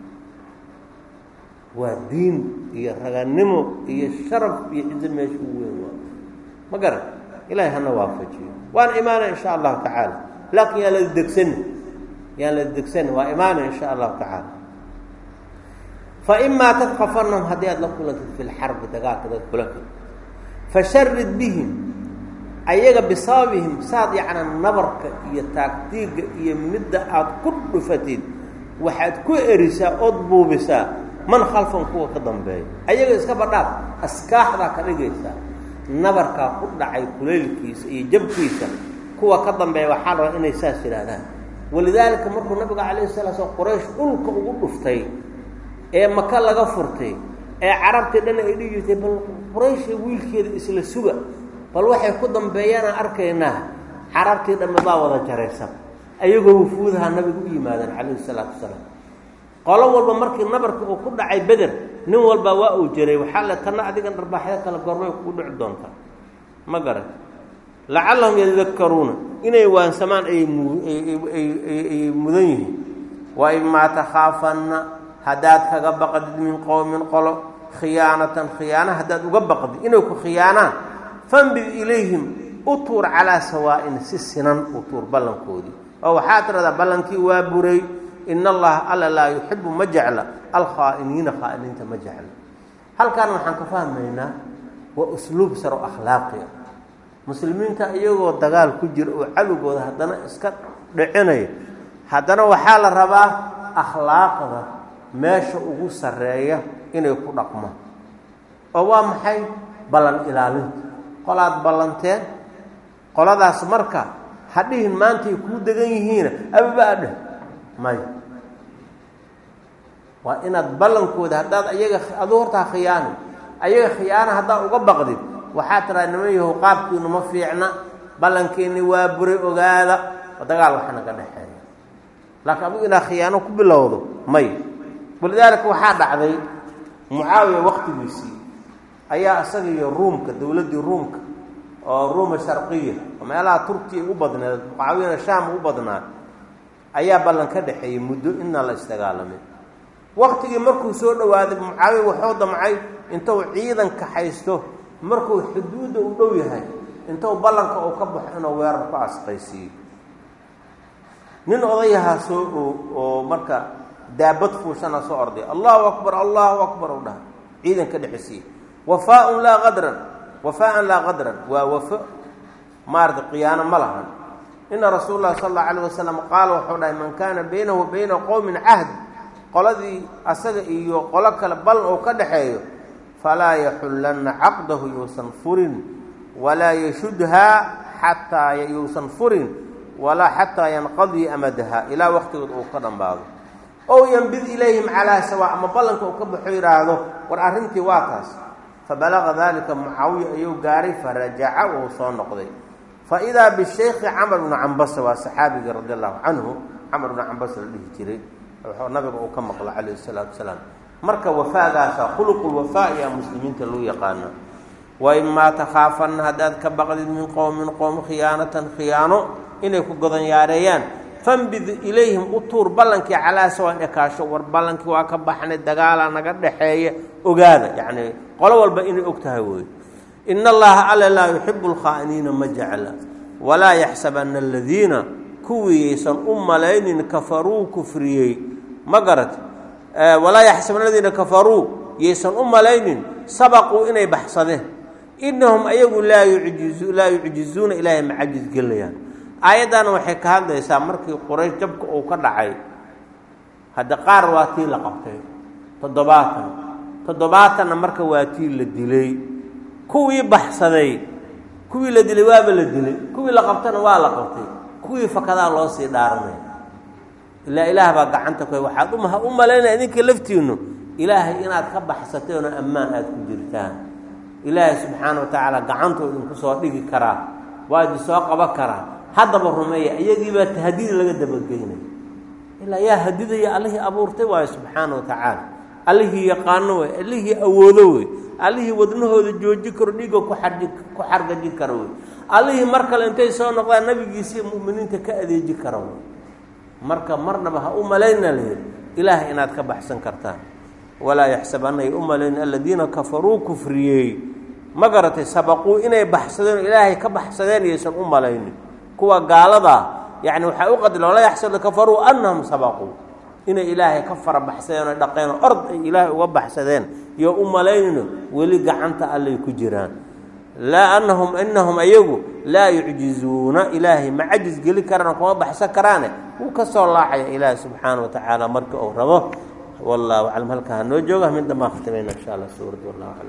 waa diin iyo raganimo iyo sharaf iyo cizo meesha ugu weyn waa ma garan ilaahay hana waafajiyo waana imaana insha allahu tacaala laakiin yaan la degsani yaan la degsani waa imaana insha allahu tacaala fa imaa tadqafannahum haddii aad la kulantid fi lxarbi dagaalka dad kulankid fasharid bihim ayaga bisababihim saad yacnaa nabarka iyo taagtiiga iyo midda aad ku dhufatid waxaad ku erisaa ood buubisaa man khalfan kuwa ka dambeeya ayaga iska badhaaf askaaxdaa ka dhigaysaa nabarkaa ku dhacay kulaylkiisa iyo jabkiisa kuwa ka dambeeya waxaa rabaa inay saas yidhaahdaan walidaalika markuu nabiga calayhi salaa slam quraysh dhulka ugu dhuftay ee maka laga furtay ee carabtii dhan ay dhihi jirtay bal quraysha wiilkeeda isla suga bal waxay ku dambeeyaanaan arkaynaa carabtii dhammi baa wada jaraysan ayagoo wufuudaha nabiga u yimaadaan calayhi salaatu wasalaam qolo walba markii nabarka uu ku dhacay beder nin walba waa uu jiray waxaa le tanna adigan dharbaaxyo kale goormay kugu dhici doontaa ma garan lacallahum yadakaruuna inay waansamaan ay ay mudan yihiin wa imaa takhaafanna haddaad kaga baqdid min qowmin qolo khiyaanatan khiyaana haddaad uga baqdid inay ku khiyaanaan fanbid ilayhim u tuur calaa sawaa'in si sinan u tuur ballankoodii oo waxaad tiradaa ballankii waa buray in allaha alla laa yuxibu ma jecla alkhaa'iniina khaa'iniinta ma jecla halkaan waxaan ka fahmaynaa waa usluub saro akhlaaqiya muslimiinta iyagoo dagaal ku jira oo cadowgooda haddana iska dhicinaya haddana waxaa la rabaa akhlaaqda meesha ugu sarreeya inay ku dhaqmaan oo waa maxay ballan ilaalinta qolaad ballanteen qoladaas marka hadhihin maantay kuu degan yihiina ababa adheh maya waa inaad ballankooda haddaad ayaga adu hortaa khiyaani ayaga khiyaana haddaad uga baqdid waxaa tiraa niman yahow qaabkiinu ma fiicna ballankiini waa buray ogaada oo dagaal waxa naga dhexeeya laakiin adigu inaad khiyaano ku bilowdo may walidaalika waxaa dhacday mucaawiya waqtigiisii ayaa isaga iyo ruumka dowladdii ruumka oo ruuma sharqiya oo meelaha turkiya u badneed mucaawiyana shaam u badnaa ayaa ballan ka dhexeeyey muddo inaan la isdagaalamay waqtigii markuu soo dhowaaday mucaawiya wuxuu damcay intuu ciidanka haysto markuu xuduudda u dhow yahay intuu ballanka uu ka baxo inuu weerar ku asqaysiiyo nin odayahaa soo oo marka daabad fuushana soo orday allahu akbar allahu akbar u dhaha ciidanka dhexisiiye wafaaun laa qadran wafaaan laa qadran waa wafo maarata qiyaano ma lahan ina rasuul lahi sala allahu calayh wasalam qaala wuxuu dhahay man kaana baynahu wa bayna qowmin cahd qoladii asaga iyo qolo kale ballan oo ka dhaxeeyo falaa yaxullanna caqdahu yuusan furin walaa yashudhaa xataa yuusan furin walaa xataa yanqadii amadaha ilaa waqtigood uu ka dhambaado ow yanbid ilayhim calaa sawaa ama ballanka uu ka baxo yidhaahdo war arrintii waa taas fabalaqa dalika mucaawiya ayuu gaaray farajaca wuu soo noqday faidaa bishaykhi camar bnu cambasa waa saxaabigii radi allahu canhu camar bnu cambasa la dhihi jiray wuxuu nabiga uu ka maqla calayhi salaatu wasalaam marka wafaagaasa khuluqulwafaa ayaa muslimiinta lagu yaqaana wa imaa takhaafanna haddaad ka baqdid min qowmin qowm khiyaanatan khiyaano inay ku godanyaareeyaan fambid ilayhim u tuur ballankii calaa sawaan ekaasho war ballankii waa ka baxnay dagaalaa naga dhaxeeya ogaada yacni qolo walba inay og tahay wooye ina allaha alla laa yuxibu alkhaa'iniina ma jecla walaa yaxsabanna aladiina kuwiiyaysan u malaynin kafaruu kufriyey ma garat walaa yaxsabanna aladiina kafaruu yaysan u malaynin sabaquu inay baxsadeen inahum ayagu laa yujizu laa yucjizuuna ilaahay ma cajiz gelayaan aayaddaana waxay ka hadlaysaa markii quraysh jabka uu ka dhacay hadda qaar waa tii la qabtay toddobaatan toddobaatanna marka waa tii la dilay kuwii baxsaday kuwii la dilay waaba la dilay kuwii la qabtana waa la qabtay kuwii fakadaa loo sii dhaaranay ilaa ilaah baa gacanta ku waxaad umaha u malaynaya idinka laftiinnu ilaahay inaad ka baxsateen oo ammaan aad ku jirtaan ilaahay subxaana wa tacaala gacantoo idinku soo dhigi karaa waa idin soo qaban karaa haddaba rumeeya iyagiibaa tahdiid laga dabageynay ilaa yaa hadidaya allihii abuurtay waayo subxaana wa tacaala allihii yaqaano wey allihii awoodo wey allihii wadnahooda jooji karo dhiiga ku xai ku xargaji karo wey allihii mar kale intay soo noqdaan nabigiisiiyo mu'miniinta ka adeeji kara wey marka marnaba ha u malayna layihi ilaahay inaad ka baxsan kartaan walaa yaxsabanna ay u malayn aladiina kafaruu kufriyey ma garatay sabaquu inay baxsadeen oo ilaahay ka baxsadeen iyaysan u malaynin kuwa gaaladaa yacni waxaa u qadila walaa yaxsabna kafaruu annahum sabaquu inay ilaahay ka fara baxsadeen oo dhaqeen oo ord ay ilaahay uga baxsadeen iyo u malaynino weli gacanta allay ku jiraan laa annahum inahum ayagu laa yucjizuuna ilaahay ma cajiz geli karaan kuma baxsan karaane wuu ka soo laacaya ilaahay subxaana wa tacaala marka uu rabo wallahu aclam halkaa hanoo jooga midda maa khatimayna insha allah suurad wallahu aclam